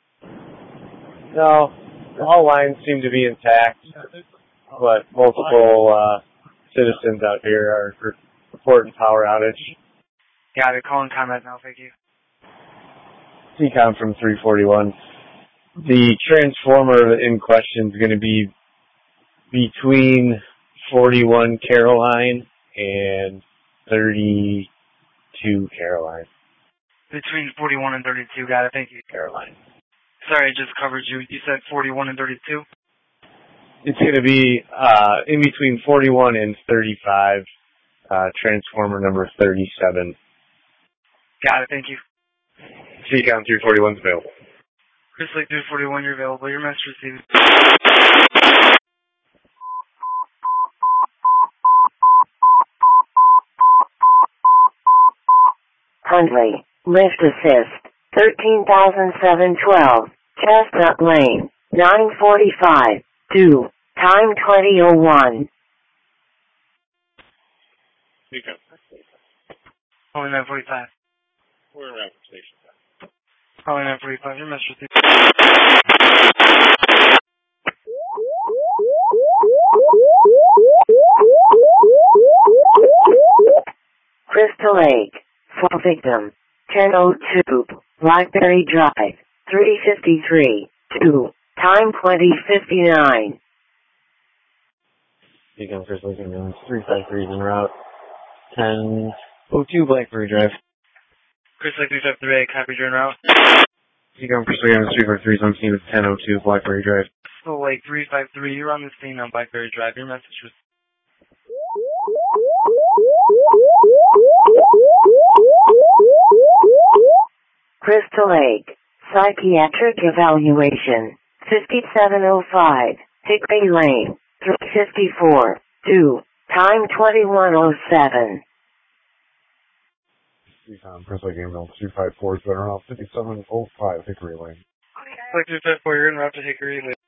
[SPEAKER 9] No, all lines seem to be intact, but multiple citizens out here are reporting power outage.
[SPEAKER 16] Got it. Calling ComEd now. Thank you.
[SPEAKER 9] CCOM from 341. The transformer in question is going to be between 41 Caroline and 32 Caroline.
[SPEAKER 16] Between 41 and 32. Got it. Thank you.
[SPEAKER 9] Caroline.
[SPEAKER 16] Sorry, I just covered you. You said 41 and 32?
[SPEAKER 9] It's going to be in between 41 and 35, transformer number 37.
[SPEAKER 16] Got it. Thank you.
[SPEAKER 2] CCOM 341's available.
[SPEAKER 16] Crystal Lake 341, you're available. Your message received.
[SPEAKER 1] Huntley, lift assist, 13,712, Chestnut Lane, 945, due, time 20:01.
[SPEAKER 3] CCOM.
[SPEAKER 16] Calling 945.
[SPEAKER 3] We're around the station.
[SPEAKER 16] Calling 945, your message received.
[SPEAKER 1] Crystal Lake, for victim, 10:02, Blackberry Drive, 353, 2, time 20:59.
[SPEAKER 9] CCOM Crystal Lake Ambulance 353 is en route. 10:02 Blackberry Drive.
[SPEAKER 16] Crystal Lake 353, copy your en route.
[SPEAKER 9] CCOM Crystal Lake Ambulance 353 is on scene at 10:02 Blackberry Drive.
[SPEAKER 16] Crystal Lake 353, you're on the scene on Blackberry Drive. Your message was...
[SPEAKER 1] Crystal Lake, psychiatric evaluation, 5705, Hickory Lane, 354, 2, time 21:07.
[SPEAKER 15] CCOM Crystal Lake Ambulance 254 is better around 5705 Hickory Lane.
[SPEAKER 16] Crystal Lake 254, you're en route to Hickory Lane.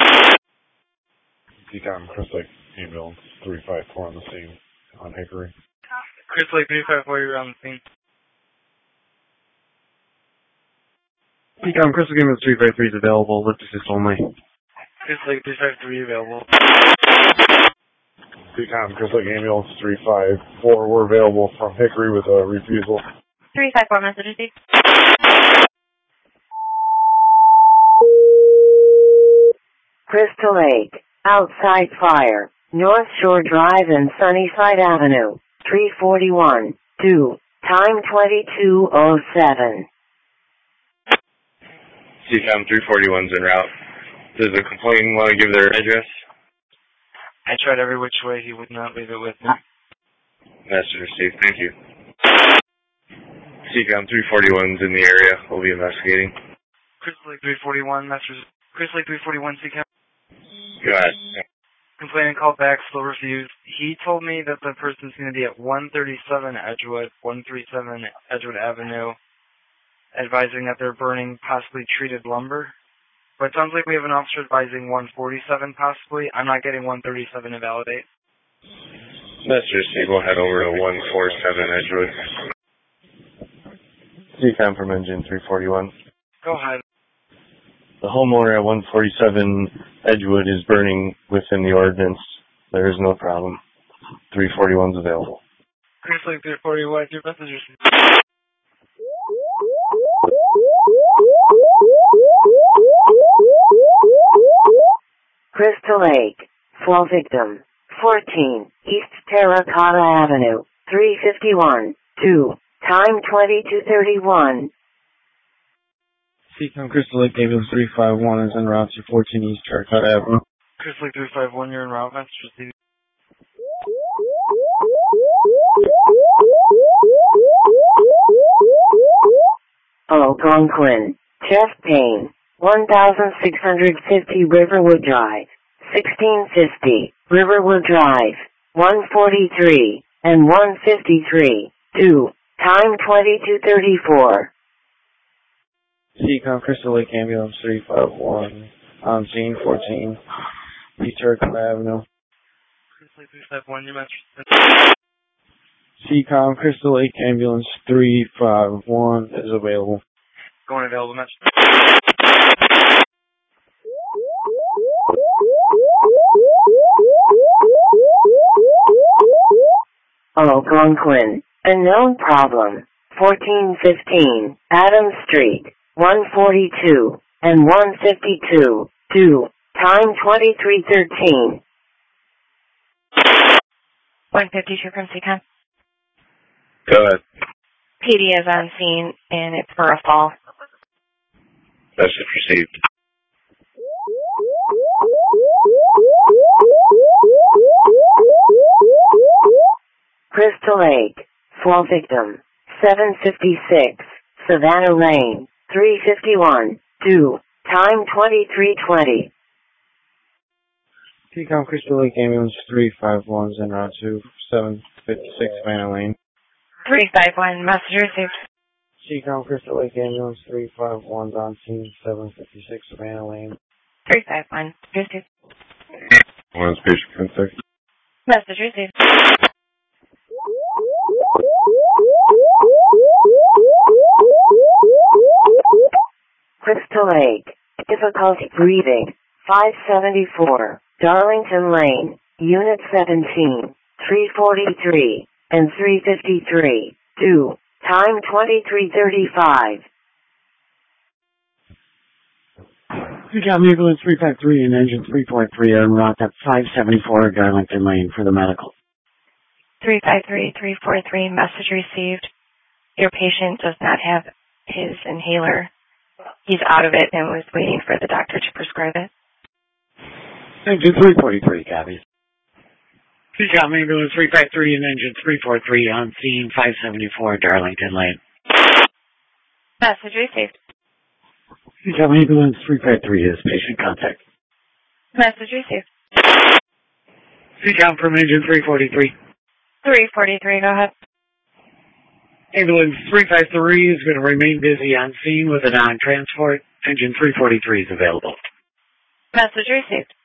[SPEAKER 15] CCOM Crystal Lake Ambulance 354 on the scene on Hickory.
[SPEAKER 16] Crystal Lake 354, you're on the scene.
[SPEAKER 9] CCOM Crystal Lake Ambulance 353 is available, lift assist only.
[SPEAKER 16] Crystal Lake 353 available.
[SPEAKER 15] CCOM Crystal Lake Ambulance 354, we're available from Hickory with a refusal.
[SPEAKER 14] 354 message received.
[SPEAKER 1] Crystal Lake, outside fire, North Shore Drive and Sunnyside Avenue, 341, 2, time 22:07.
[SPEAKER 2] CCOM 341's en route. Does the complainant want to give their address?
[SPEAKER 16] I tried every which way. He would not leave it with me.
[SPEAKER 2] Message received. Thank you. CCOM 341's in the area. We'll be investigating.
[SPEAKER 16] Crystal Lake 341, Crystal Lake 341, CCOM.
[SPEAKER 2] Go ahead.
[SPEAKER 16] Complainant called back, still refused. He told me that the person's going to be at 137 Edgewood, 137 Edgewood Avenue, advising that they're burning possibly treated lumber. But it sounds like we have an officer advising 147 possibly. I'm not getting 137 to validate.
[SPEAKER 2] Message received. We'll head over to 147 Edgewood.
[SPEAKER 9] CCOM from Engine 341.
[SPEAKER 16] Go ahead.
[SPEAKER 9] The homeowner at 147 Edgewood is burning within the ordinance. There is no problem. 341's available.
[SPEAKER 16] Crystal Lake 341, your message received.
[SPEAKER 1] Crystal Lake, for victim, 14, East Terracotta Avenue, 351, 2, time 22:31.
[SPEAKER 9] CCOM Crystal Lake Ambulance 351 is en route to 14 East Terracotta Avenue.
[SPEAKER 16] Crystal Lake 351, you're en route. Message received.
[SPEAKER 1] Algonquin, chest pain, 1650 Riverwood Drive, 1650 Riverwood Drive, 143 and 153, 2, time 2234.
[SPEAKER 17] Seacom Crystal Lake Ambulance 351 on scene 14 East Turkle Avenue.
[SPEAKER 16] Crystal Lake 351, New Manchester.
[SPEAKER 17] Seacom Crystal Lake Ambulance 351 is available.
[SPEAKER 16] Going available, match.
[SPEAKER 1] Algonquin, unknown problem, 1415 Adams Street, 142 and 152, 2, time 2313.
[SPEAKER 14] 152 from Seacom.
[SPEAKER 12] Go ahead.
[SPEAKER 14] PD is on scene, and it's for a fall.
[SPEAKER 12] Message received.
[SPEAKER 1] Crystal Lake, fall victim, 756, Savannah Lane, 351, 2, time 2320.
[SPEAKER 17] Seacom Crystal Lake Ambulance 351 is en route to 756 Savannah Lane.
[SPEAKER 14] 351, message received.
[SPEAKER 17] Seacom Crystal Lake Ambulance 351 on scene 756 Savannah Lane.
[SPEAKER 14] 351, received.
[SPEAKER 12] One patient contact.
[SPEAKER 14] Message received.
[SPEAKER 1] Crystal Lake, difficulty breathing, 574, Darlington Lane, Unit 17, 343 and 353, 2, time 2335.
[SPEAKER 9] Seacom Ambulance 353 and Engine 343 are en route at 574 Darlington Lane for the medical.
[SPEAKER 14] 353, 343, message received. Your patient does not have his inhaler. He's out of it and was waiting for the doctor to prescribe it.
[SPEAKER 9] Engine 343, copy.
[SPEAKER 8] Seacom Ambulance 353 and Engine 343 on scene 574 Darlington Lane.
[SPEAKER 14] Message received.
[SPEAKER 9] Seacom Ambulance 353 is patient contact.
[SPEAKER 14] Message received.
[SPEAKER 8] Seacom from Engine 343.
[SPEAKER 14] 343, go ahead.
[SPEAKER 8] Ambulance 353 is going to remain busy on scene with a non-transport. Engine 343 is available.
[SPEAKER 14] Message received.